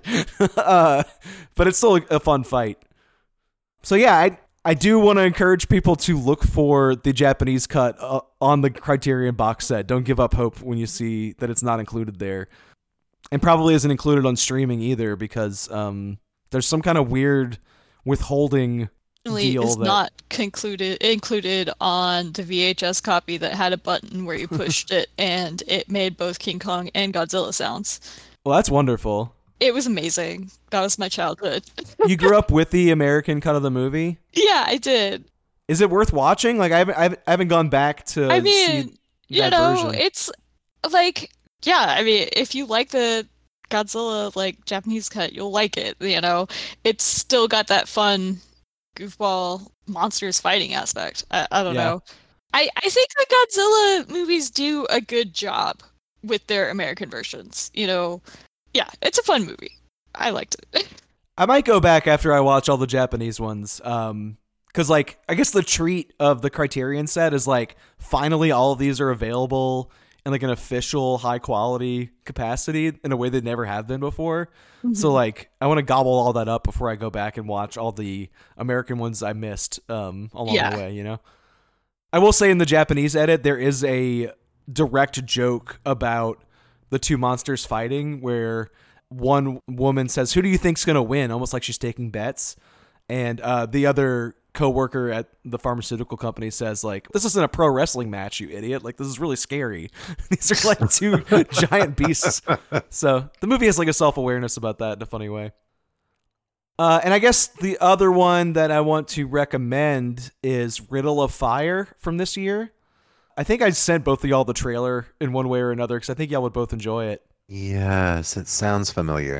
But it's still a fun fight. So yeah, I do want to encourage people to look for the Japanese cut on the Criterion box set. Don't give up hope when you see that it's not included there. And probably isn't included on streaming either, because there's some kind of weird withholding deal is that not included on the VHS copy that had a button where you pushed it and it made both King Kong and Godzilla sounds. Well, that's wonderful. It was amazing. That was my childhood. You grew up with the American cut of the movie? Yeah, I did. Is it worth watching? Like I haven't gone back to see that version. It's like, yeah, I mean, if you like the Godzilla like Japanese cut, you'll like it. It's still got that fun goofball monsters fighting aspect. I don't know. I think the Godzilla movies do a good job with their American versions. Yeah, it's a fun movie. I liked it. I might go back after I watch all the Japanese ones. Because like I guess the treat of the Criterion set is like finally all of these are available in like an official high quality capacity in a way they never have been before. Mm-hmm. So like I want to gobble all that up before I go back and watch all the American ones I missed along the way, I will say in the Japanese edit there is a direct joke about the two monsters fighting where one woman says, "Who do you think's going to win?" almost like she's taking bets. And the other coworker at the pharmaceutical company says, like, "This isn't a pro wrestling match, you idiot. Like, this is really scary." These are like two giant beasts. So the movie has like a self-awareness about that in a funny way. And I guess the other one that I want to recommend is Riddle of Fire from this year. I think I sent both of y'all the trailer in one way or another because I think y'all would both enjoy it. Yes, it sounds familiar.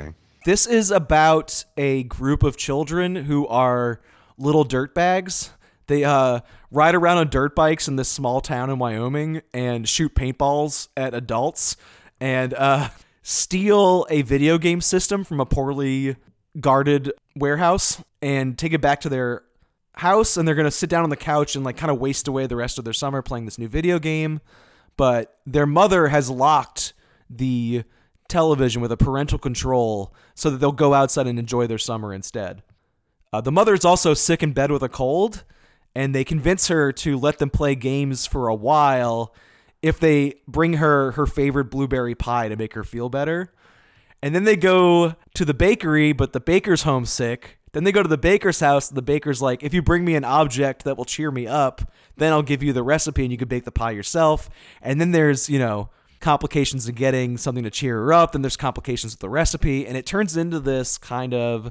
This is about a group of children who are little dirtbags. They ride around on dirt bikes in this small town in Wyoming and shoot paintballs at adults and steal a video game system from a poorly guarded warehouse and take it back to their house. And they're going to sit down on the couch and like kind of waste away the rest of their summer playing this new video game. But their mother has locked the television with a parental control so that they'll go outside and enjoy their summer instead. The mother's also sick in bed with a cold, and they convince her to let them play games for a while if they bring her her favorite blueberry pie to make her feel better. And then they go to the bakery, but the baker's homesick. Then they go to the baker's house, and the baker's like, if you bring me an object that will cheer me up, then I'll give you the recipe and you can bake the pie yourself. And then there's, complications in getting something to cheer her up. Then there's complications with the recipe. And it turns into this kind of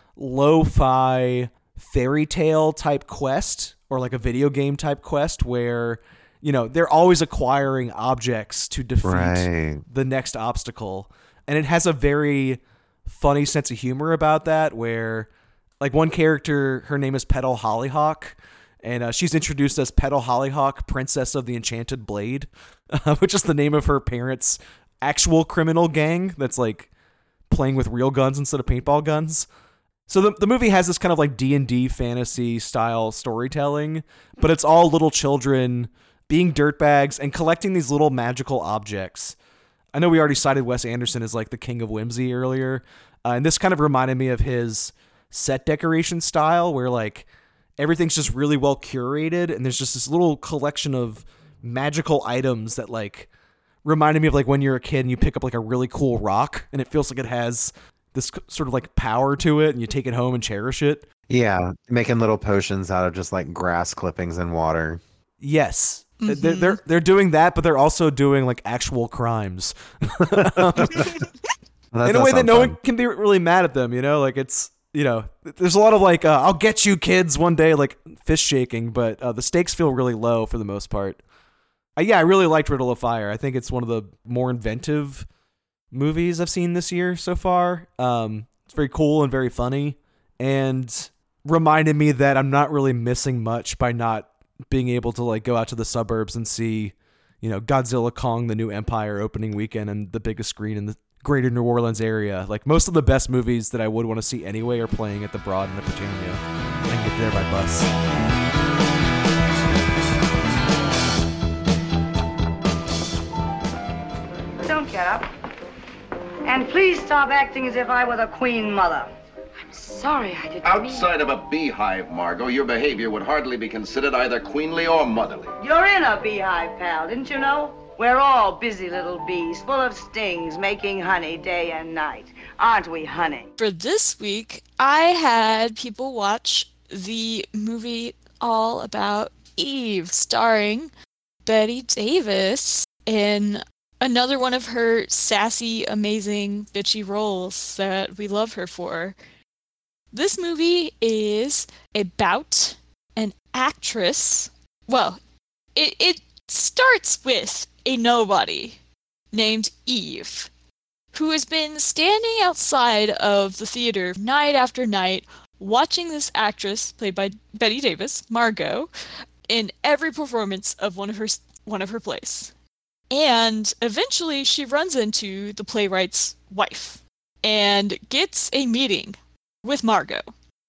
lo-fi fairy tale type quest, or like a video game type quest where, they're always acquiring objects to defeat the next obstacle. And it has a very funny sense of humor about that, where like one character, her name is Petal Hollyhock, and she's introduced as Petal Hollyhock, Princess of the Enchanted Blade, which is the name of her parents' actual criminal gang that's like playing with real guns instead of paintball guns. So the movie has this kind of like D&D fantasy style storytelling, but it's all little children being dirtbags and collecting these little magical objects. I know we already cited Wes Anderson as like the king of whimsy earlier, and this kind of reminded me of his set decoration style where like everything's just really well curated and there's just this little collection of magical items that like reminded me of like when you're a kid and you pick up like a really cool rock and it feels like it has this sort of like power to it and you take it home and cherish it. Yeah, making little potions out of just like grass clippings and water. Yes. Mm-hmm. They're doing that, but they're also doing like actual crimes. In a way that no one can be really mad at them, like it's, there's a lot of like, I'll get you kids one day, like fist shaking, but the stakes feel really low for the most part. I really liked Riddle of Fire. I think it's one of the more inventive movies I've seen this year so far. It's very cool and very funny and reminded me that I'm not really missing much by not being able to like go out to the suburbs and see, Godzilla Kong, the New Empire opening weekend and the biggest screen in the greater New Orleans area. Like most of the best movies that I would want to see anyway are playing at the Broad and the Britannia. I can get there by bus. Don't get up. And please stop acting as if I were the Queen Mother. I'm sorry, I didn't Outside of a beehive, Margot, your behavior would hardly be considered either queenly or motherly. You're in a beehive, pal, didn't you know? We're all busy little bees, full of stings, making honey day and night. Aren't we, honey? For this week, I had people watch the movie All About Eve, starring Bette Davis in another one of her sassy, amazing, bitchy roles that we love her for. This movie is about an actress. Well, it starts with a nobody named Eve, who has been standing outside of the theater night after night, watching this actress, played by Bette Davis, Margot, in every performance of one of her plays. And eventually she runs into the playwright's wife and gets a meeting with Margot.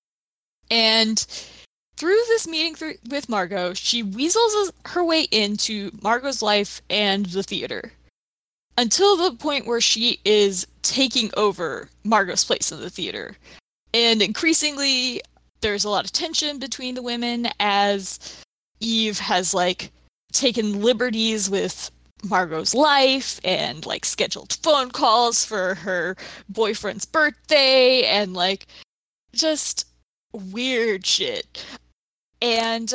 And through this meeting with Margot, she weasels her way into Margot's life and the theater, until the point where she is taking over Margot's place in the theater. And increasingly, there's a lot of tension between the women as Eve has, like, taken liberties with Margot's life and, like, scheduled phone calls for her boyfriend's birthday and, like, just weird shit. And,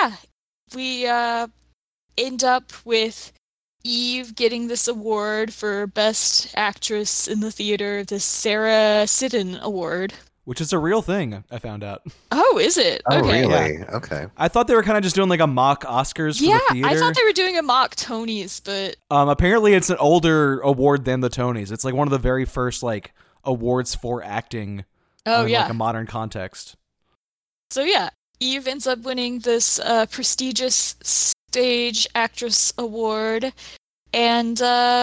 we end up with Eve getting this award for Best Actress in the Theater, the Sarah Siddon Award. Which is a real thing, I found out. Oh, is it? Oh, okay. really? Yeah. Okay. I thought they were kind of just doing like a mock Oscars for the theater. I thought they were doing a mock Tonys, but... Apparently it's an older award than the Tonys. It's like one of the very first like awards for acting Oh, in yeah. like a modern context. So yeah, Eve ends up winning this prestigious stage actress award, and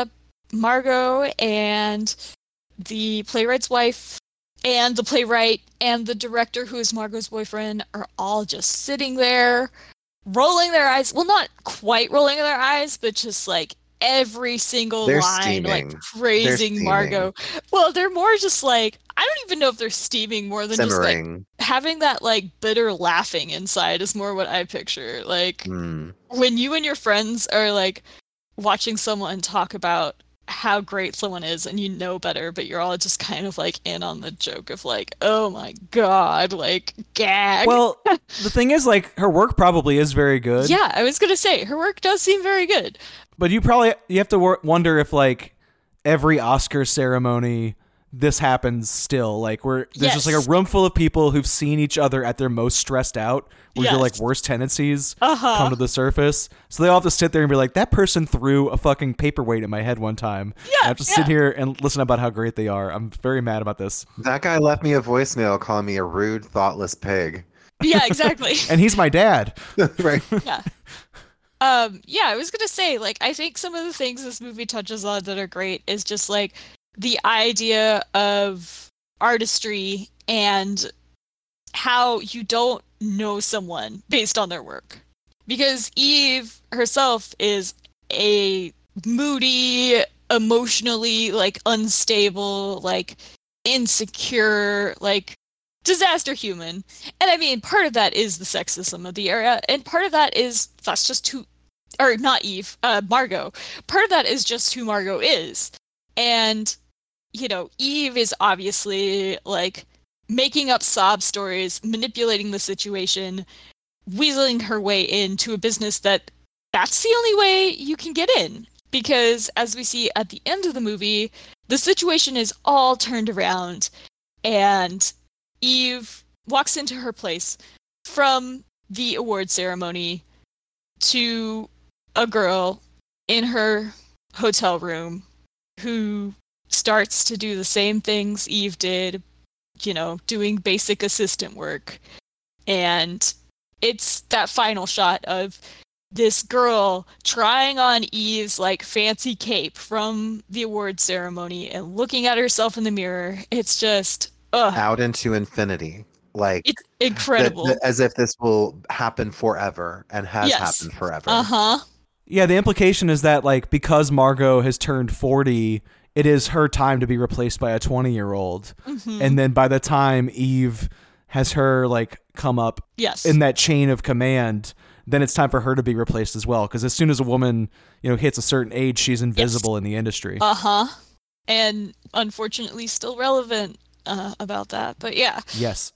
Margot and the playwright's wife and the playwright and the director, who is Margot's boyfriend, are all just sitting there rolling their eyes. Well, not quite rolling their eyes, but just like every single They're line, steaming. like praising steaming. Margot. Well, they're more just like, I don't even know if they're steaming more than Simmering. just like having that like bitter laughing inside is more what I picture. Like when you and your friends are like watching someone talk about how great someone is and you know better, but you're all just kind of like in on the joke of like, oh my god, like gag. Well, the thing is, like, her work probably is very good. Yeah, I was gonna say her work does seem very good. But you have to wonder if like every Oscar ceremony this happens still, like where there's just like a room full of people who've seen each other at their most stressed out, where your like worst tendencies come to the surface. So they all have to sit there and be like, that person threw a fucking paperweight at my head one time. Yeah, I have to sit here and listen about how great they are. I'm very mad about this. That guy left me a voicemail calling me a rude, thoughtless pig. Yeah, exactly. And he's my dad. Right. Yeah. Yeah, I was gonna say, like, I think some of the things this movie touches on that are great is just like the idea of artistry and how you don't know someone based on their work. Because Eve herself is a moody, emotionally like unstable, like insecure, like disaster human. And I mean, part of that is the sexism of the era, and part of that is that's just who, or not Eve, Margot. Part of that is just who Margot is. And, you know, Eve is obviously like making up sob stories, manipulating the situation, weaseling her way into a business that's the only way you can get in. Because as we see at the end of the movie, the situation is all turned around and Eve walks into her place from the award ceremony to a girl in her hotel room who starts to do the same things Eve did, you know, doing basic assistant work. And it's that final shot of this girl trying on Eve's like fancy cape from the award ceremony and looking at herself in the mirror. It's just out into infinity. Like, it's incredible. As if this will happen forever and has happened forever. Yeah, the implication is that like because Margot has turned 40, it is her time to be replaced by a 20-year-old. And then by the time Eve has her like come up in that chain of command, then it's time for her to be replaced as well. Because as soon as a woman, you know, hits a certain age, she's invisible in the industry. And unfortunately still relevant about that. But yeah. Yes.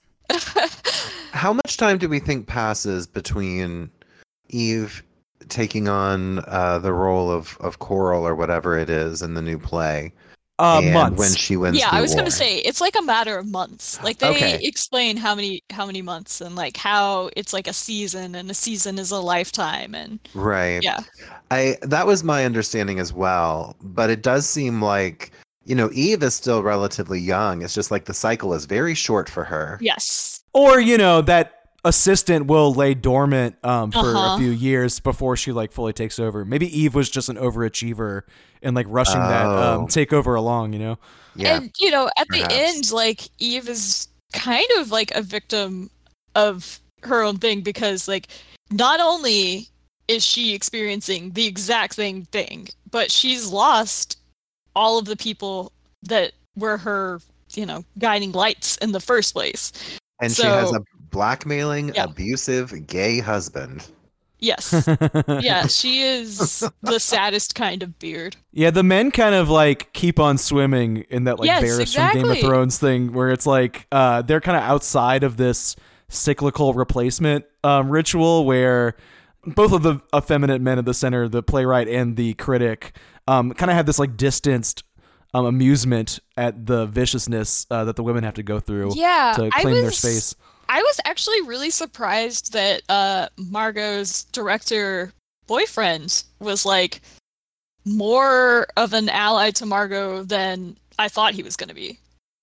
How much time do we think passes between Eve taking on the role of Coral or whatever it is in the new play? And months. When she wins Yeah, the I was award. gonna say it's like a matter of months. Like they explain how many months and like how it's like a season and a season is a lifetime and right. Yeah. That was my understanding as well, but it does seem like, you know, Eve is still relatively young. It's just like the cycle is very short for her. Yes. Or, you know, that assistant will lay dormant for a few years before she like fully takes over. Maybe Eve was just an overachiever and like rushing that takeover along, you know? Yeah. And, you know, at Perhaps. the end, like Eve is kind of like a victim of her own thing because like not only is she experiencing the exact same thing, but she's lost all of the people that were her, you know, guiding lights in the first place. And she has a blackmailing, abusive, gay husband. Yes. Yeah, she is the saddest kind of beard. Yeah, the men kind of like keep on swimming in that like Varys from Game of Thrones thing where it's like they're kind of outside of this cyclical replacement ritual where both of the effeminate men at the center, the playwright and the critic, kind of have this like distanced amusement at the viciousness that the women have to go through to claim their space. I was actually really surprised that Margot's director boyfriend was like more of an ally to Margot than I thought he was going to be.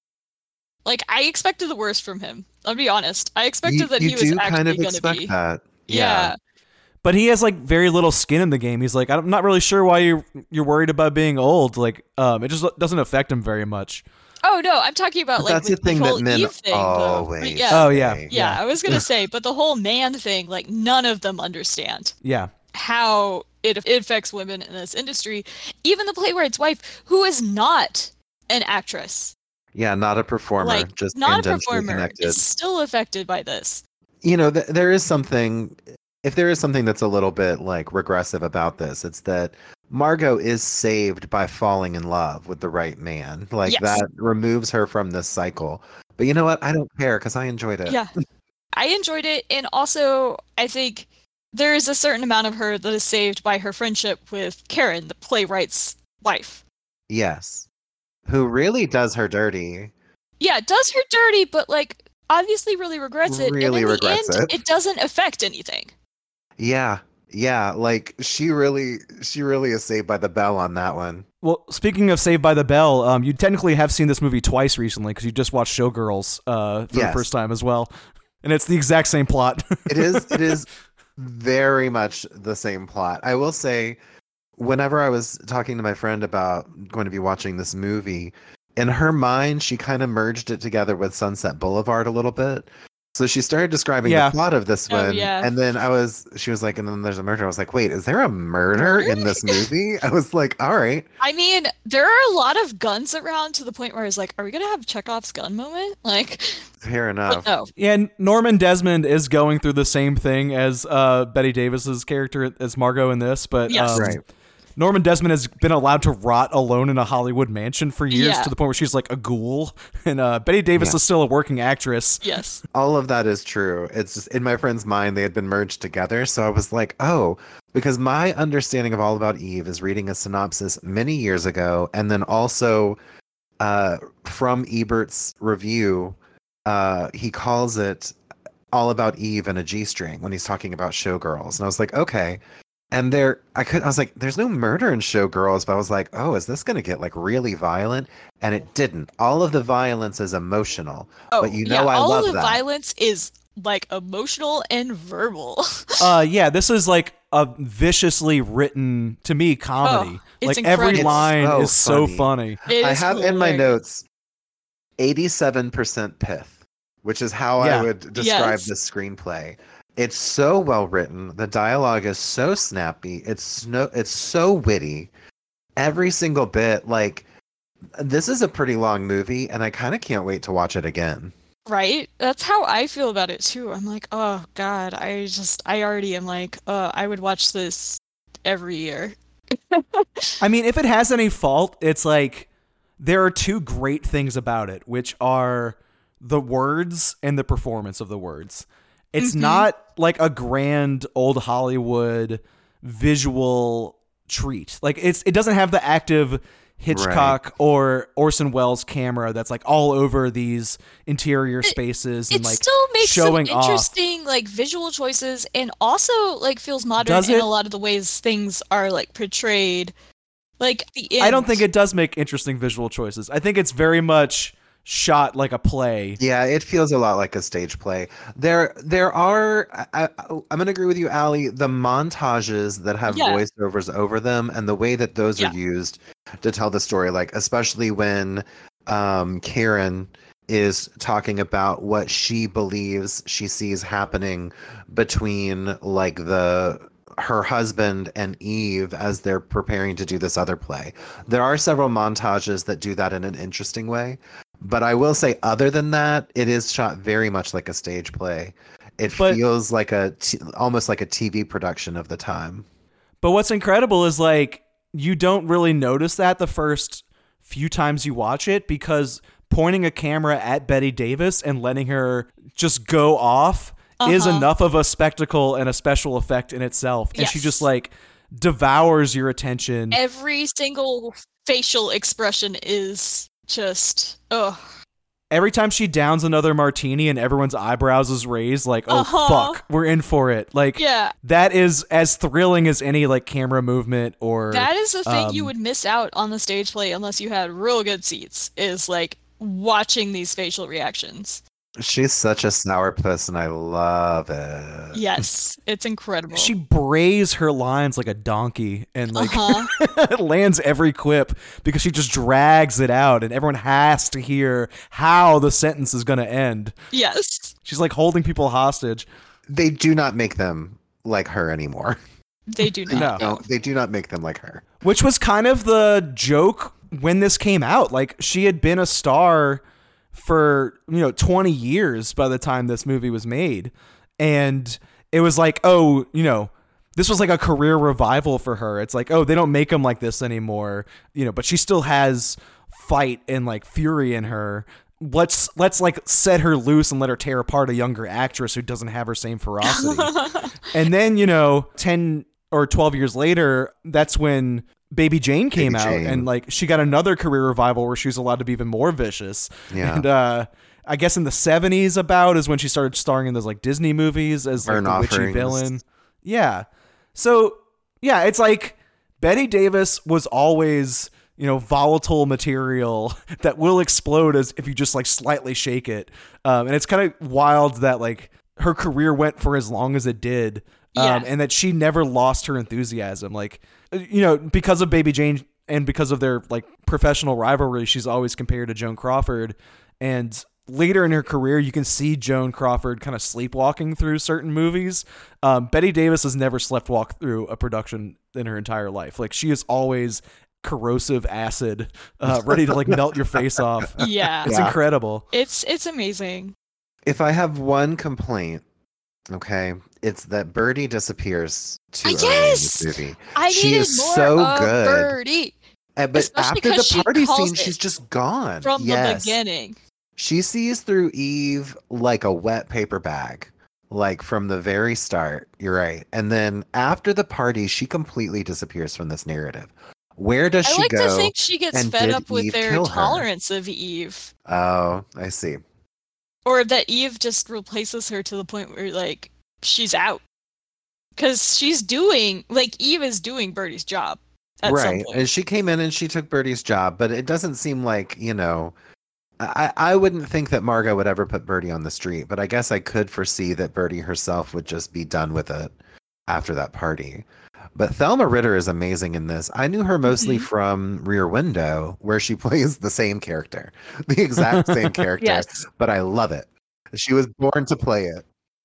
Like, I expected the worst from him. I'll be honest. I expected that You he was do actually kind of going to expect be. that. Yeah. But he has like very little skin in the game. He's like, I'm not really sure why you're worried about being old. Like, it just doesn't affect him very much. Oh no, I'm talking about But like that's with the thing the whole that men Eve thing, though. Right, always yeah. Oh, yeah. say. Yeah, I was gonna say, but the whole man thing, like none of them understand Yeah. how it affects women in this industry. Even the playwright's wife, who is not an actress, Yeah, not a performer, like just not a tangentially performer, connected. is still affected by this. You know, there is something. If there is something that's a little bit like regressive about this, it's that Margot is saved by falling in love with the right man. Like Yes. that removes her from this cycle. But you know what? I don't care because I enjoyed it. Yeah, I enjoyed it, and also I think there is a certain amount of her that is saved by her friendship with Karen, the playwright's wife. Yes. Who really does her dirty. Yeah, it does her dirty, but like obviously really regrets it. Really and in regrets the end, it. it doesn't affect anything. Yeah. Yeah. Like she really is saved by the bell on that one. Well, speaking of Saved by the Bell, you technically have seen this movie twice recently because you just watched Showgirls for the Yes. first time as well, and it's the exact same plot. It is very much the same plot. I will say, whenever I was talking to my friend about going to be watching this movie, in her mind, she kind of merged it together with Sunset Boulevard a little bit. So she started describing Yeah. the plot of this Oh, one, yeah. and then she was like, and then there's a murder. I was like, wait, is there a murder in this movie? I was like, all right. I mean, there are a lot of guns around to the point where it's like, are we gonna have Chekhov's gun moment? Like, Fair enough. but no. Yeah, and Norman Desmond is going through the same thing as Betty Davis's character as Margot in this, but Yes. Right. Norman Desmond has been allowed to rot alone in a Hollywood mansion for years Yeah. to the point where she's like a ghoul, and Betty Davis Yeah. is still a working actress. Yes. All of that is true. It's just, in my friend's mind, they had been merged together. So I was like, oh, because my understanding of All About Eve is reading a synopsis many years ago, and then also from Ebert's review, he calls it All About Eve and a G-string when he's talking about Showgirls. And I was like, okay. And I was like, there's no murder in Showgirls, but I was like, oh, is this going to get like really violent? And it didn't. All of the violence is emotional. Oh, But you know yeah, I all love of the that. violence is like emotional and verbal. Yeah, this is like a viciously written, to me, comedy. Oh, it's like every incredible. line It's is so so funny. It I is have in my hilarious. notes 87% pith, which is how Yeah. I would describe Yes. the screenplay. It's so well written. The dialogue is so snappy. It's so witty. Every single bit, like this is a pretty long movie, and I kind of can't wait to watch it again. Right? That's how I feel about it too. I'm like, oh God, I already am like, I would watch this every year. I mean, if it has any fault, it's like there are two great things about it, which are the words and the performance of the words. It's Mhm. not like a grand old Hollywood visual treat. Like it doesn't have the active Hitchcock or Orson Welles camera that's like all over these interior spaces and It like still makes some showing off. interesting like visual choices and also like feels modern Does in it? a lot of the ways things are like portrayed. Like the I don't end. think it does make interesting visual choices. I think it's very much shot like a play. Yeah, it feels a lot like a stage play. There are. I'm going to agree with you, Allie. The montages that have Yeah. voiceovers over them, and the way that those Yeah. are used to tell the story, like especially when Karen is talking about what she believes she sees happening between like her husband and Eve as they're preparing to do this other play. There are several montages that do that in an interesting way. But I will say, other than that, it is shot very much like a stage play. It But- feels like almost like a TV production of the time. But what's incredible is like you don't really notice that the first few times you watch it because pointing a camera at Betty Davis and letting her just go off is Uh-huh. enough of a spectacle and a special effect in itself. And she Yes. just like devours your attention. Every single facial expression is just Every time she downs another martini and everyone's eyebrows is raised, like, oh Uh-huh. fuck, we're in for it. Like yeah. that is as thrilling as any like camera movement or That is the thing you um, would miss out on the stage play unless you had real good seats. Is like watching these facial reactions. She's such a sourpuss, and I love it. Yes, it's incredible. She brays her lines like a donkey and like Uh-huh. lands every quip because she just drags it out and everyone has to hear how the sentence is going to end. Yes. She's like holding people hostage. They do not make them like her anymore. They do not. No. They do not make them like her. Which was kind of the joke when this came out. Like, she had been a star for 20 years by the time this movie was made, and it was like, oh, this was like a career revival for her. It's like, oh, they don't make them like this anymore, but she still has fight and like fury in her. Let's like set her loose and let her tear apart a younger actress who doesn't have her same ferocity. And then 10 or 12 years later, that's when Baby Jane came out, and like she got another career revival where she was allowed to be even more vicious. Yeah. And I guess in the 70s about is when she started starring in those like Disney movies as like the witchy villain. Yeah. So yeah, it's like Bette Davis was always, volatile material that will explode as if you just like slightly shake it. And it's kind of wild that like her career went for as long as it did. And that she never lost her enthusiasm. Like, because of Baby Jane and because of their like professional rivalry, she's always compared to Joan Crawford. And later in her career, you can see Joan Crawford kind of sleepwalking through certain movies. Bette Davis has never sleptwalked through a production in her entire life. Like, she is always corrosive acid, ready to like melt your face off. Yeah. It's incredible. It's amazing. If I have one complaint, okay, it's that Birdie disappears too early in this movie. I She needed is more so of good. Birdie. But Especially after because the she party calls scene, it she's just gone. From the beginning. She sees through Eve like a wet paper bag, like from the very start. You're right. And then after the party, she completely disappears from this narrative. Where does I she like go? to think she gets and fed did up with Eve their kill her? tolerance of Eve. Oh, I see. Or that Eve just replaces her to the point where, like, she's out. Because she's doing, like, Eve is doing Birdie's job at some Right. point. And she came in and she took Birdie's job, but it doesn't seem like, I wouldn't think that Margot would ever put Birdie on the street, but I guess I could foresee that Birdie herself would just be done with it after that party. But Thelma Ritter is amazing in this. I knew her mostly from Rear Window, where she plays the same character, the exact same character, Yes. but I love it. She was born to play it.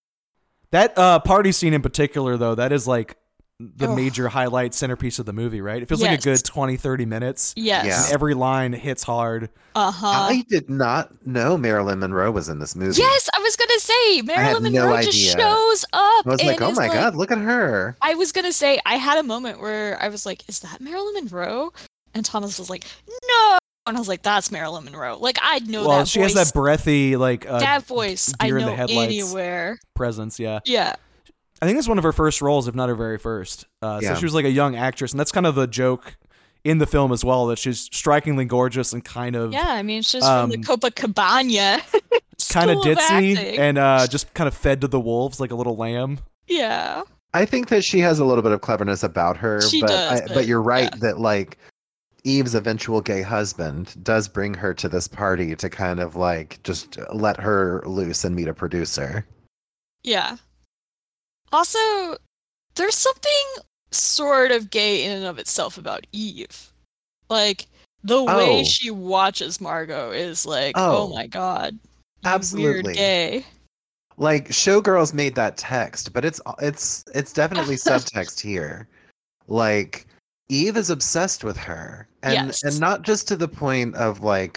That party scene in particular, though, that is like the Ugh. major highlight centerpiece of the movie, right? It feels like a Yes. good 20-30 minutes. Yes. Yeah. And every line hits hard. Uh-huh. I did not know Marilyn Monroe was in this movie. Yes, I was gonna say Marilyn no Monroe just idea. shows up. I was like, and oh is my like- God, look at her. I was gonna say I had a moment where I was like, "Is that Marilyn Monroe?" And Thomas was like, "No," and I was like, "That's Marilyn Monroe." Like I know Well, that she voice. has that breathy, like, that voice. I deer in know the headlights anywhere. presence, yeah. Yeah. I think it's one of her first roles, if not her very first. So Yeah. she was like a young actress, and that's kind of the joke in the film as well, that she's strikingly gorgeous and kind of Yeah, I mean, she's from the Copacabana. kind of School of ditzy acting. and just kind of fed to the wolves like a little lamb. Yeah. I think that she has a little bit of cleverness about her, She but does, but you're right yeah. that like Eve's eventual gay husband does bring her to this party to kind of like just let her loose and meet a producer. Yeah. Also, there's something sort of gay in and of itself about Eve. Like, the way Oh. she watches Margot is like, Oh. oh my god. you Absolutely. Weird gay. Like Showgirls made that text, but it's definitely subtext here. Like Eve is obsessed with her, and Yes. and not just to the point of like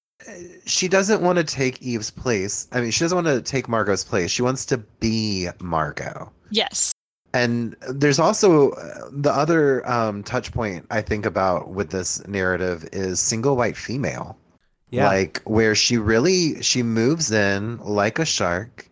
she doesn't want to take Eve's place. I mean, she doesn't want to take Margot's place. She wants to be Margot. Yes. And there's also the other touch point I think about with this narrative is single white female. Yeah. Like where she moves in like a shark.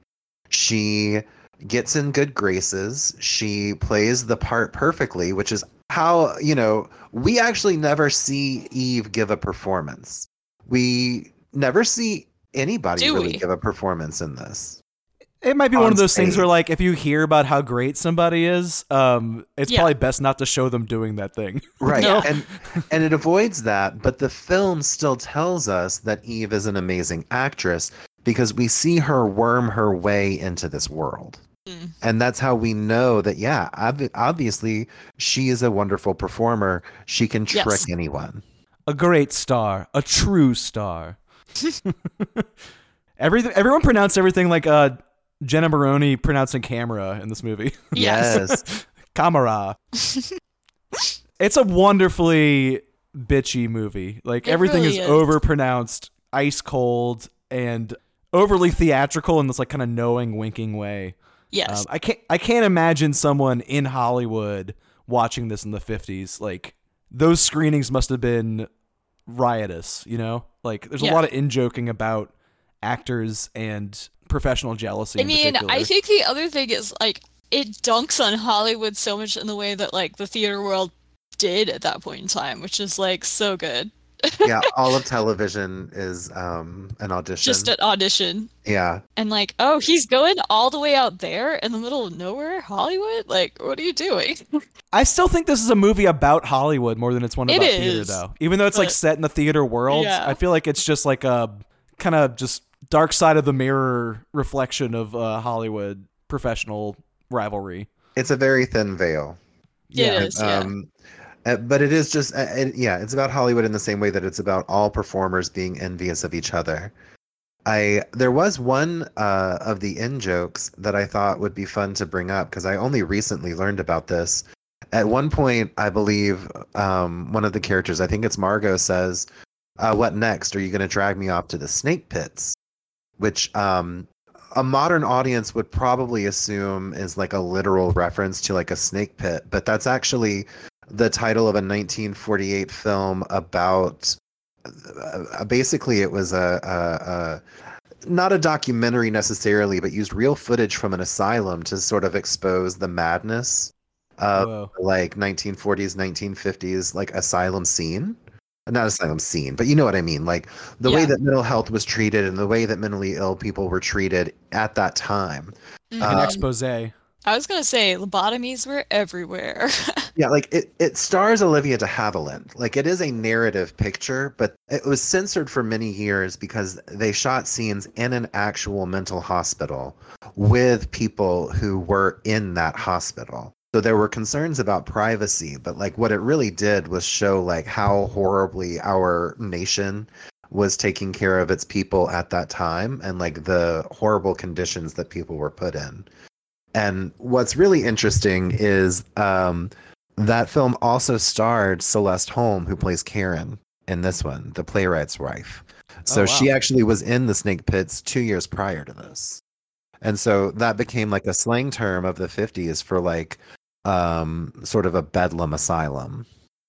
She gets in good graces. She plays the part perfectly, which is how, we actually never see Eve give a performance. We never see anybody Do really we? give a performance in this. It might be on one of those things stage. where, like, if you hear about how great somebody is, it's Yeah. probably best not to show them doing that thing. Right. No. And it avoids that, but the film still tells us that Eve is an amazing actress because we see her worm her way into this world. Mm. And that's how we know that, yeah, obviously she is a wonderful performer. She can trick Yes. anyone. A great star, a true star. Everyone pronounced everything like Jenna Maroney pronouncing camera in this movie. Yes. Camera. It's a wonderfully bitchy movie. Like It everything really is is. overpronounced, ice cold, and overly theatrical in this like kind of knowing, winking way. Yes. I can't imagine someone in Hollywood watching this in the 50s. Like those screenings must have been riotous, you know? Like there's a Yeah. lot of in-joking about actors and professional jealousy I in mean, particular. I think the other thing is like it dunks on Hollywood so much in the way that like the theater world did at that point in time, which is like so good. Yeah, all of television is an audition. Just an audition. Yeah. And like, oh, he's going all the way out there in the middle of nowhere, Hollywood? Like, what are you doing? I still think this is a movie about Hollywood more than it's one It about theater, is, though. Even though it's like but- set in the theater world, Yeah. I feel like it's just like a kind of just dark side of the mirror reflection of Hollywood professional rivalry. It's a very thin veil. It is, yeah. But it is just, it's about Hollywood in the same way that it's about all performers being envious of each other. There was one of the in jokes that I thought would be fun to bring up because I only recently learned about this. At one point, I believe one of the characters, I think it's Margot, says, "What next? Are you going to drag me off to the snake pits?" Which a modern audience would probably assume is like a literal reference to like a snake pit, but that's actually the title of a 1948 film about basically it was a not a documentary necessarily, but used real footage from an asylum to sort of expose the madness of Whoa. like 1940s 1950s like asylum scene. Not asylum scene, but you know what I mean, like the way Yeah. that mental health was treated and the way that mentally ill people were treated at that time. Mhm. An expose. I was gonna say lobotomies were everywhere. Yeah, like it stars Olivia de Havilland. Like it is a narrative picture, but it was censored for many years because they shot scenes in an actual mental hospital with people who were in that hospital. So there were concerns about privacy, but like what it really did was show like how horribly our nation was taking care of its people at that time and like the horrible conditions that people were put in. And what's really interesting is that film also starred Celeste Holm, who plays Karen in this one, the playwright's wife. So Oh, wow. she actually was in the snake pits 2 years prior to this. And so that became like a slang term of the 50s for like sort of a bedlam asylum.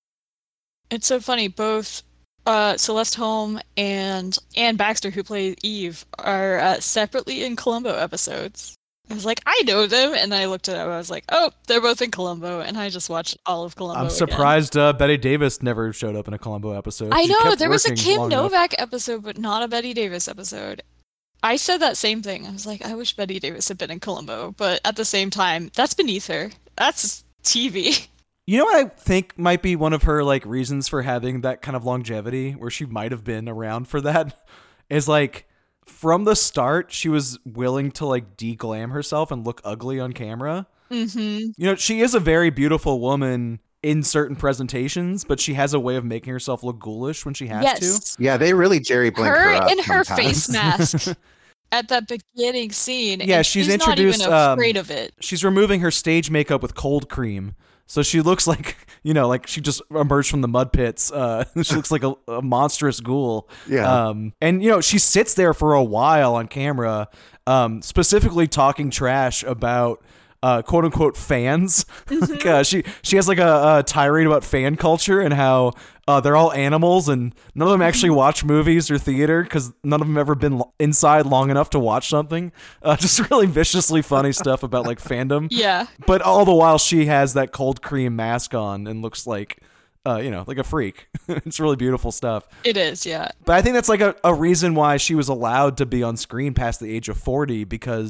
It's so funny. Both Celeste Holm and Anne Baxter, who plays Eve, are separately in Columbo episodes. I was like, I know them, and then I looked it up. I was like, oh, they're both in Columbo, and I just watched all of Columbo. I'm again. surprised Betty Davis never showed up in a Columbo episode. I She know kept there was a working Kim long enough. Novak episode, but not a Betty Davis episode. I said that same thing. I was like, I wish Betty Davis had been in Columbo, but at the same time, that's beneath her. That's TV. You know what I think might be one of her like reasons for having that kind of longevity, where she might have been around for that, is like from the start she was willing to like de-glam herself and look ugly on camera. Mm-hmm. You know, she is a very beautiful woman in certain presentations, but she has a way of making herself look ghoulish when she has to. Yes. Yeah, they really Jerry Blink her, Her up in her sometimes. face mask at that beginning scene. Yeah, and she's not introduced, even afraid of it. She's removing her stage makeup with cold cream. So she looks like, you know, like she just emerged from the mud pits. She looks like a monstrous ghoul. Yeah. And, you know, she sits there for a while on camera, specifically talking trash about quote unquote fans. Like, she has like a tirade about fan culture and how they're all animals and none of them actually watch movies or theater because none of them ever been inside long enough to watch something. Just really viciously funny stuff about like fandom. Yeah. But all the while she has that cold cream mask on and looks like, you know, like a freak. It's really beautiful stuff. It is, yeah. But I think that's like a reason why she was allowed to be on screen past the age of 40, because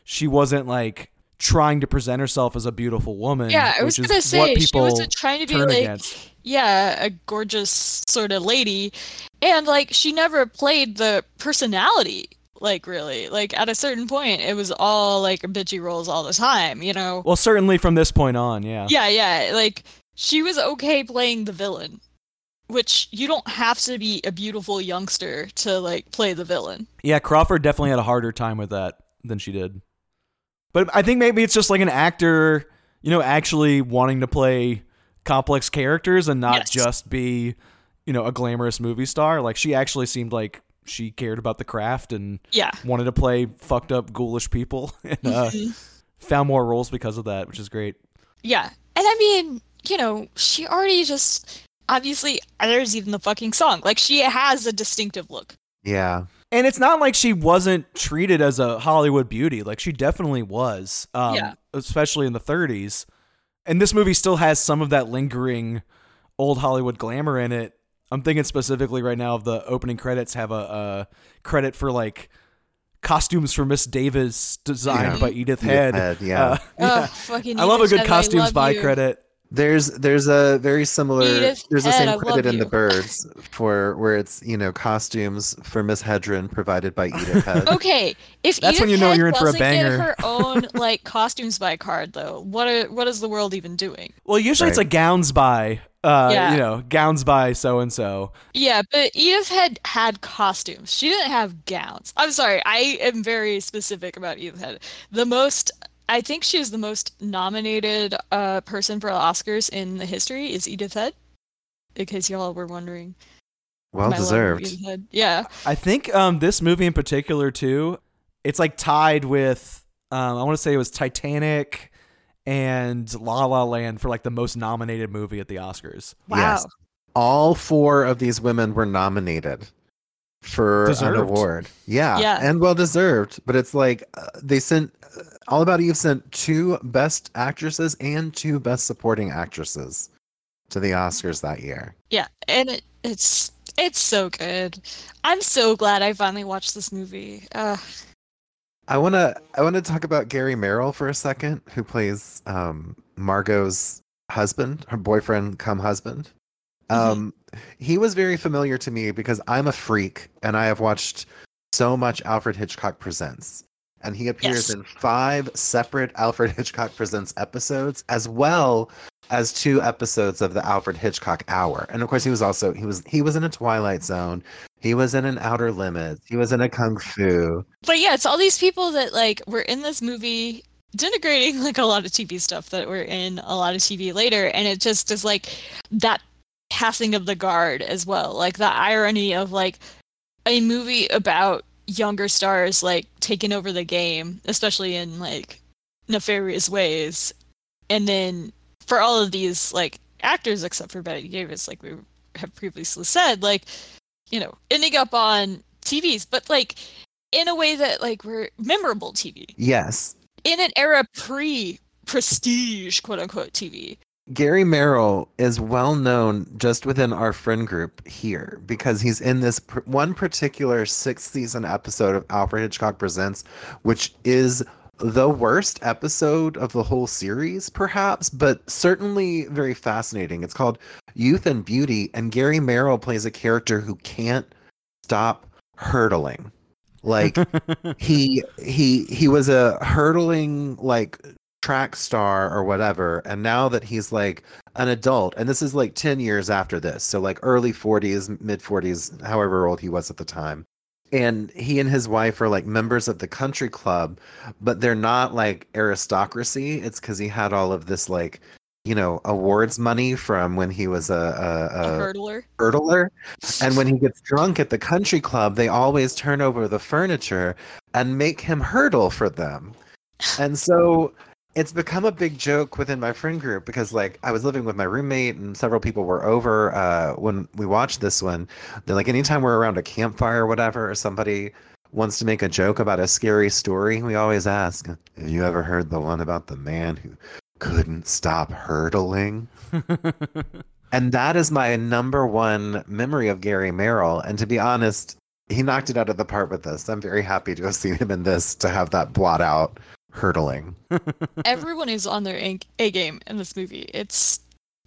she wasn't like trying to present herself as a beautiful woman. Yeah, I was which gonna is say what she people wasn't trying to be turn like, against. yeah, a gorgeous sort of lady, and like she never played the personality. Like really, like at a certain point, it was all like bitchy roles all the time, you know? Well, certainly from this point on, yeah. Yeah, like she was okay playing the villain, which you don't have to be a beautiful youngster to like play the villain. Yeah, Crawford definitely had a harder time with that than she did. But I think maybe it's just like an actor, you know, actually wanting to play complex characters and not Yes. just be, you know, a glamorous movie star. Like she actually seemed like she cared about the craft and Yeah. wanted to play fucked up, ghoulish people and found more roles because of that, which is great. Yeah. And I mean, you know, she already just obviously there's even the fucking song. Like she has a distinctive look. Yeah. And it's not like she wasn't treated as a Hollywood beauty. Like she definitely was, Yeah. especially in the 30s. And this movie still has some of that lingering old Hollywood glamour in it. I'm thinking specifically right now of the opening credits have a credit for like costumes for Miss Davis designed Yeah. by Edith Edith Head. Head, yeah. Oh, fucking I love a Edith good Head, I costumes love by you. credit. There's a very similar Edith there's the Head, same I credit love in The you. Birds for where it's, you know, costumes for Miss Hedren provided by Edith Head. Okay, if That's Edith when you know Head you're in for a doesn't banger. get her own like costumes by card though, what is the world even doing? Well, usually it's Right. a gowns by, Yeah. you know, gowns by so and so. Yeah, but Edith had costumes. She didn't have gowns. I'm sorry, I am very specific about Edith Head. I think she is the most nominated person for Oscars in the history is Edith Head. In case y'all were wondering. Well my love of deserved. Edith Head. Yeah. I think this movie in particular too, it's like tied with I want to say it was Titanic and La La Land for like the most nominated movie at the Oscars. Wow. Yes. All four of these women were nominated for Deserved. an award. Yeah, Yeah. and well deserved. But it's like they sent All About Eve sent 2 best actresses and 2 best supporting actresses to the Oscars that year. Yeah, and it's so good. I'm so glad I finally watched this movie. I wanna talk about Gary Merrill for a second, who plays Margot's husband, her boyfriend come husband. He was very familiar to me because I'm a freak and I have watched so much Alfred Hitchcock Presents. And he appears Yes. in 5 separate Alfred Hitchcock Presents episodes, as well as 2 episodes of the Alfred Hitchcock Hour. And of course, he was in a Twilight Zone. He was in an Outer Limits. He was in a Kung Fu. But yeah, it's all these people that like were in this movie denigrating like a lot of TV stuff that were in a lot of TV later, and it just is like that passing of the guard as well. Like the irony of like a movie about younger stars like taking over the game, especially in like nefarious ways. And then for all of these like actors except for Betty Davis, like we have previously said, like, you know, ending up on TVs, but like in a way that like were memorable TV. Yes. In an era pre-prestige, quote unquote, TV. Gary Merrill is well known just within our friend group here because he's in this one particular 6th season episode of Alfred Hitchcock Presents, which is the worst episode of the whole series, perhaps, but certainly very fascinating. It's called Youth and Beauty, and Gary Merrill plays a character who can't stop hurtling. Like he was a hurtling like track star or whatever, and now that he's like an adult, and this is like 10 years after this, so like early 40s, mid 40s, however old he was at the time, and he and his wife are like members of the country club, but they're not like aristocracy. It's because he had all of this like, you know, awards money from when he was A hurdler. hurdler. And when he gets drunk at the country club, they always turn over the furniture and make him hurdle for them. And so it's become a big joke within my friend group because like I was living with my roommate and several people were over when we watched this one. They're like, anytime we're around a campfire or whatever, or somebody wants to make a joke about a scary story, we always ask, have you ever heard the one about the man who couldn't stop hurdling? And that is my number one memory of Gary Merrill. And to be honest, he knocked it out of the park with this. I'm very happy to have seen him in this, to have that blot out hurtling. Everyone is on their A game in this movie. It's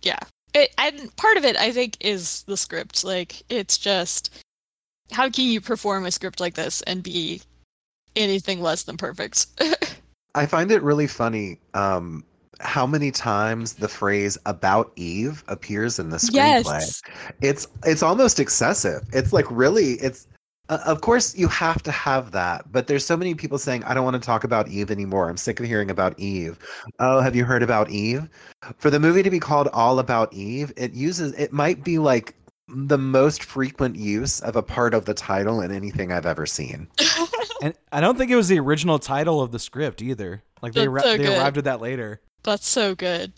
and part of it I think is the script. Like, it's just, how can you perform a script like this and be anything less than perfect? I find it really funny how many times the phrase "about Eve" appears in the screenplay. Yes. It's almost excessive. It's like, really, it's of course you have to have that, but there's so many people saying, I don't want to talk about Eve anymore. I'm sick of hearing about Eve. Oh, have you heard about Eve? For the movie to be called All About Eve, it might be like the most frequent use of a part of the title in anything I've ever seen. And I don't think it was the original title of the script either. Like they arrived at that later. That's so good.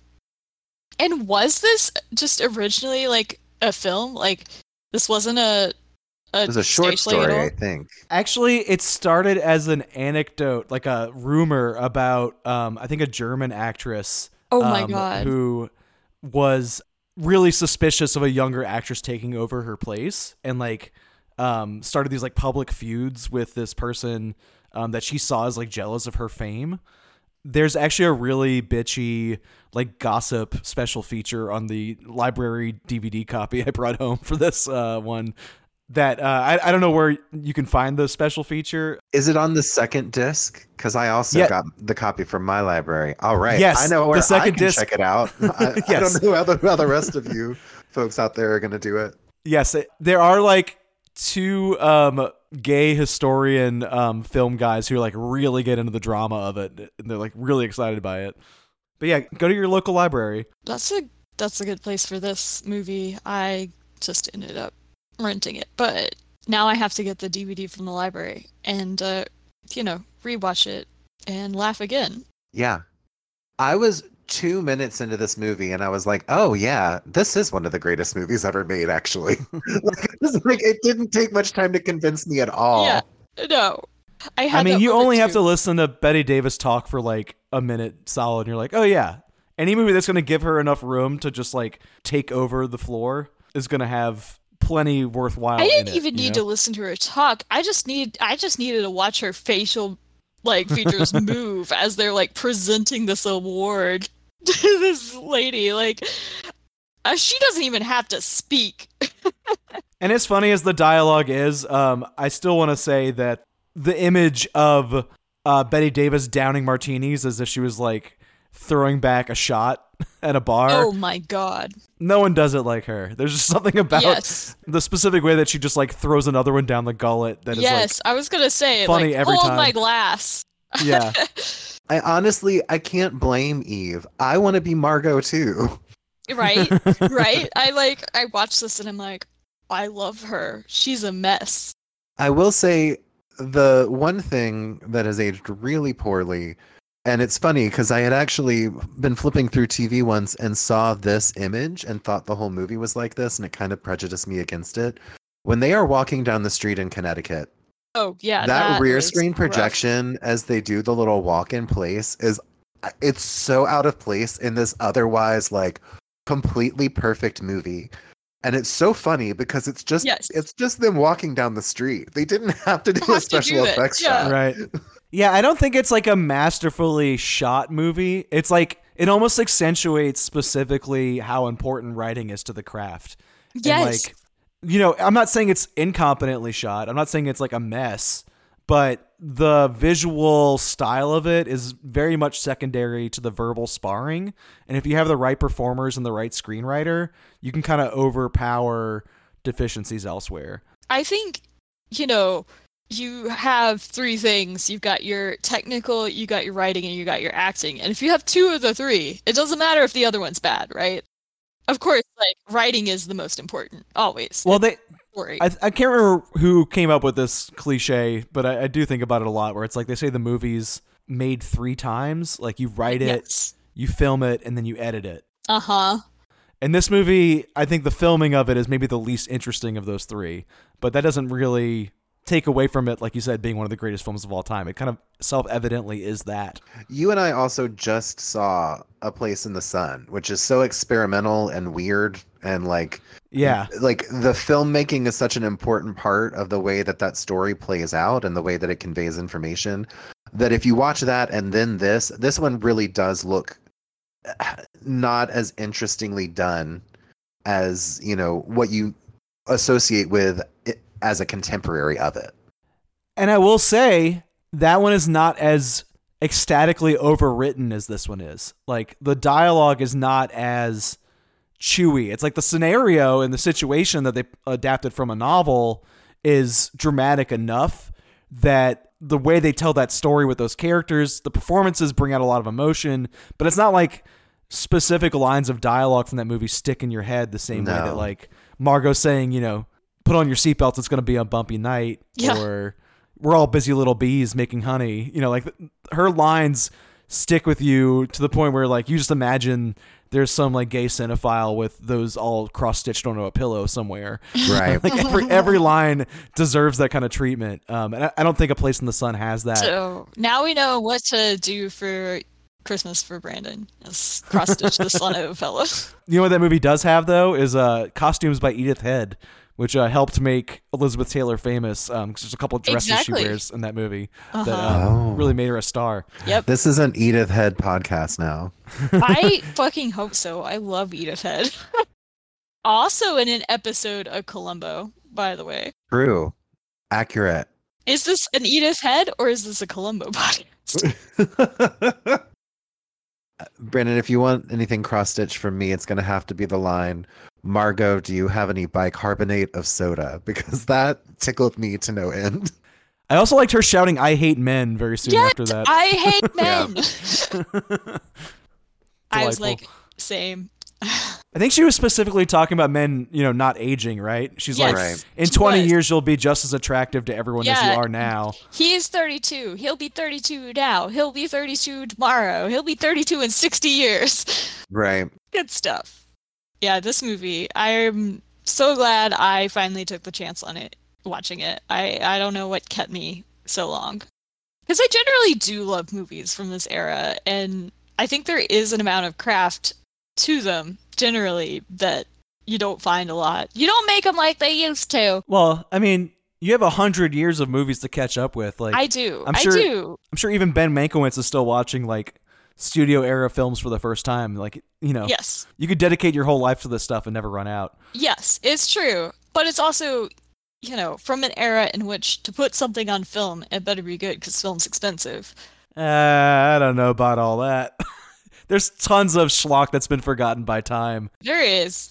And was this just originally like a film? Like, this wasn't it was a short story, I think. Actually, it started as an anecdote, like a rumor about, I think, a German actress. Oh my God. Who was really suspicious of a younger actress taking over her place, and like started these like public feuds with this person that she saw as like jealous of her fame. There's actually a really bitchy like gossip special feature on the library DVD copy I brought home for this one that I don't know where you can find the special feature. Is it on the second disc? Because I also got the copy from my library. All right. Yes, I know where the second I can disc. check it out. I don't know how the rest of you folks out there are going to do it. Yes, there are like two gay historian film guys who like really get into the drama of it, and they're like really excited by it. But yeah, go to your local library. That's a good place for this movie. I just ended up renting it, but now I have to get the DVD from the library and rewatch it and laugh again. Yeah. I was 2 minutes into this movie and I was like, oh yeah, this is one of the greatest movies ever made, actually. It didn't take much time to convince me at all. Yeah, no. I mean, you only have to listen to Bette Davis talk for like a minute solid and you're like, oh yeah, any movie that's going to give her enough room to just like take over the floor is going to have plenty worthwhile. I didn't even need to listen to her talk. I just needed to watch her facial like features move as they're like presenting this award to this lady. Like, she doesn't even have to speak. And as funny as the dialogue is, I still want to say that the image of Bette Davis downing martinis as if she was like throwing back a shot at a bar. Oh my God. No one does it like her. There's just something about the specific way that she just like throws another one down the gullet that is like, I was gonna say, funny like, every hold time. my glass. Yeah. I can't blame Eve. I want to be Margot too. Right? I watched this and I'm like, I love her. She's a mess. I will say the one thing that has aged really poorly, and it's funny because I had actually been flipping through TV once and saw this image and thought the whole movie was like this, and it kind of prejudiced me against it. When they are walking down the street in Connecticut, oh yeah, that rear screen projection as they do the little walk in place it's so out of place in this otherwise like completely perfect movie. And it's so funny because it's just them walking down the street. They didn't have to do a special effects shot. Right. Yeah, I don't think it's like a masterfully shot movie. It's like it almost accentuates specifically how important writing is to the craft. Yes. And like, I'm not saying it's incompetently shot. I'm not saying it's like a mess, but the visual style of it is very much secondary to the verbal sparring. And if you have the right performers and the right screenwriter, you can kind of overpower deficiencies elsewhere. I think, you have three things. You've got your technical, you got your writing, and you got your acting. And if you have two of the three, it doesn't matter if the other one's bad, right? Of course, like, writing is the most important, always. Well, I can't remember who came up with this cliche, but I do think about it a lot, where it's like they say the movie's made 3 times. Like, you write it, you film it, and then you edit it. Uh-huh. And this movie, I think the filming of it is maybe the least interesting of those 3, but that doesn't really take away from it, like you said, being one of the greatest films of all time. It kind of self-evidently is that. You and I also just saw A Place in the Sun, which is so experimental and weird, and like the filmmaking is such an important part of the way that story plays out and the way that it conveys information. that if you watch that and then this one really does look not as interestingly done as, you know, what you associate with it as a contemporary of it. And I will say that one is not as ecstatically overwritten as this one is. Like, the dialogue is not as chewy. It's like the scenario and the situation that they adapted from a novel is dramatic enough that the way they tell that story with those characters, the performances bring out a lot of emotion, but it's not like specific lines of dialogue from that movie stick in your head the same way that, like, Margot saying, you know, put on your seatbelts, it's going to be a bumpy night, or we're all busy little bees making honey. You know, like, her lines stick with you to the point where, like, you just imagine there's some, like, gay cinephile with those all cross-stitched onto a pillow somewhere. Right. Like, every line deserves that kind of treatment. And I don't think A Place in the Sun has that. So now we know what to do for Christmas for Brandon. Is cross-stitch this onto a pillow. You know what that movie does have, though, is costumes by Edith Head, which helped make Elizabeth Taylor famous. 'Cause there's a couple of dresses she wears in that movie that really made her a star. Yep. This is an Edith Head podcast now. I fucking hope so. I love Edith Head. Also in an episode of Columbo, by the way. True. Accurate. Is this an Edith Head or is this a Columbo podcast? Brandon, if you want anything cross-stitched from me, it's going to have to be the line, Margot, do you have any bicarbonate of soda? Because that tickled me to no end. I also liked her shouting, I hate men, very soon after that. I hate men. I was like, same. I think she was specifically talking about men, you know, not aging, right? She's like, Right. in 20 years, you'll be just as attractive to everyone as you are now. He is 32. He'll be 32 now. He'll be 32 tomorrow. He'll be 32 in 60 years. Right. Good stuff. Yeah, this movie, I'm so glad I finally took the chance on it, watching it. I don't know what kept me so long. Because I generally do love movies from this era, and I think there is an amount of craft to them, generally, that you don't find a lot. You don't make them like they used to. Well, I mean, you have 100 years of movies to catch up with. Like, I do. I'm sure even Ben Mankiewicz is still watching, like, studio era films for the first time. Like, you know, Yes. you could dedicate your whole life to this stuff and never run out. Yes, it's true. But it's also, you know, from an era in which to put something on film, it better be good because film's expensive. I don't know about all that. There's tons of schlock that's been forgotten by time. There is.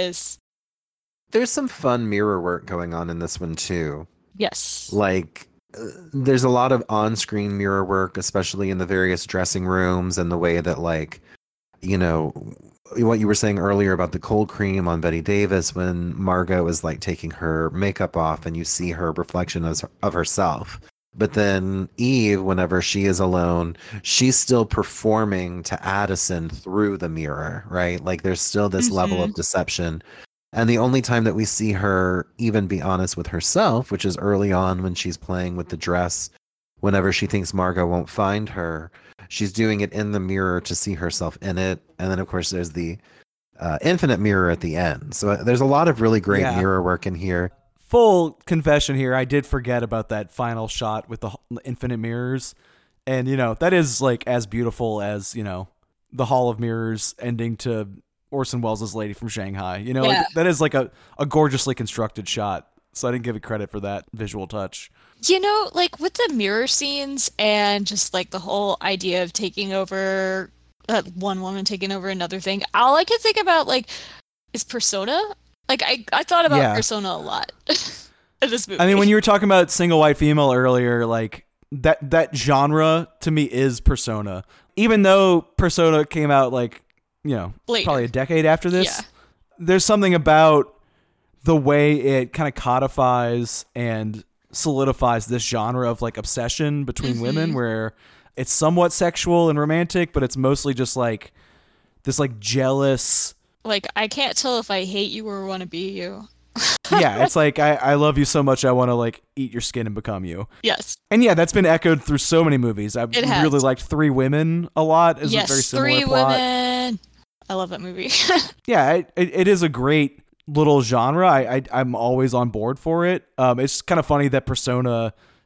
There's some fun mirror work going on in this one, too. Yes. Like, there's a lot of on-screen mirror work, especially in the various dressing rooms and the way that, like, you know, what you were saying earlier about the cold cream on Betty Davis when Margot is, like, taking her makeup off and you see her reflection of herself. But then Eve, whenever she is alone, she's still performing to Addison through the mirror, right? Like, there's still this level of deception. And the only time that we see her even be honest with herself, which is early on when she's playing with the dress, whenever she thinks Margot won't find her, she's doing it in the mirror to see herself in it. And then, of course, there's the infinite mirror at the end. So there's a lot of really great mirror work in here. Full confession here, I did forget about that final shot with the infinite mirrors. And, you know, that is, like, as beautiful as, you know, the Hall of Mirrors ending to Orson Welles' Lady from Shanghai. You know, like, that is like a gorgeously constructed shot. So I didn't give it credit for that visual touch. You know, like with the mirror scenes and just like the whole idea of taking over, one woman taking over another thing, all I can think about, like, is Persona. Like, I thought about Persona a lot in this movie. I mean, when you were talking about single white female earlier, like, that genre to me is Persona. Even though Persona came out, like, you know, later, probably a decade after this, there's something about the way it kind of codifies and solidifies this genre of, like, obsession between women, where it's somewhat sexual and romantic, but it's mostly just like this, like, jealous, like, I can't tell if I hate you or want to be you. Yeah, it's like, I love you so much I want to, like, eat your skin and become you. Yes. And yeah, that's been echoed through so many movies. I really liked Three Women a lot. It's a very similar Three plot. Women. I love that movie. Yeah, it is a great little genre. I'm always on board for it. It's kind of funny that Persona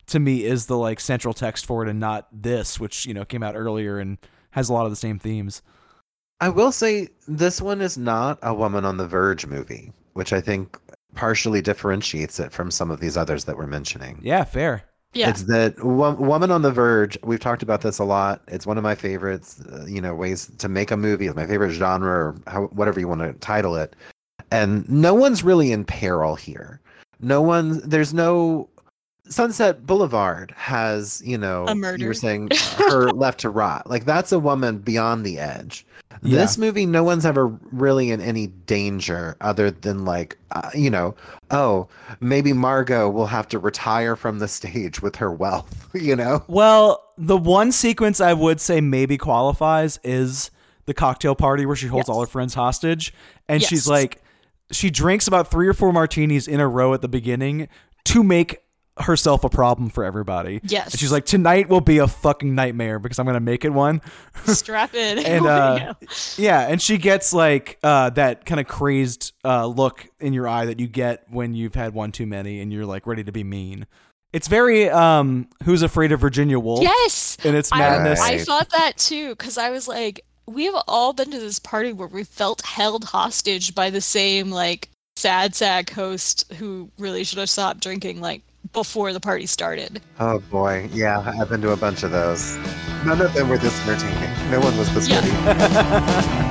to me is the like central text for it, and not this, which came out earlier and has a lot of the same themes. I will say this one is not a Woman on the Verge movie, which I think partially differentiates it from some of these others that we're mentioning. Yeah, fair. Yeah. It's that Woman on the Verge. We've talked about this a lot. It's one of my favorites, ways to make a movie. It's my favorite genre, or whatever you want to title it. And no one's really in peril here. There's no Sunset Boulevard has, A murder. you were saying her left to rot. Like that's a woman beyond the edge. Yeah. This movie, no one's ever really in any danger other than like, oh, maybe Margot will have to retire from the stage with her wealth, Well, the one sequence I would say maybe qualifies is the cocktail party where she holds all her friends hostage. And Yes. she's like, she drinks about 3 or 4 martinis in a row at the beginning to make herself a problem for everybody. Yes. And she's like, tonight will be a fucking nightmare because I'm going to make it one. Strap in. And yeah, and she gets like that kind of crazed look in your eye that you get when you've had one too many and you're like ready to be mean. It's very Who's Afraid of Virginia Woolf? Yes. And it's madness. I thought that too, because I was like, we have all been to this party where we felt held hostage by the same like sad sack host who really should have stopped drinking like before the party started. Oh boy, yeah, I've been to a bunch of those. None of them were this entertaining. No one was this Yeah. witty.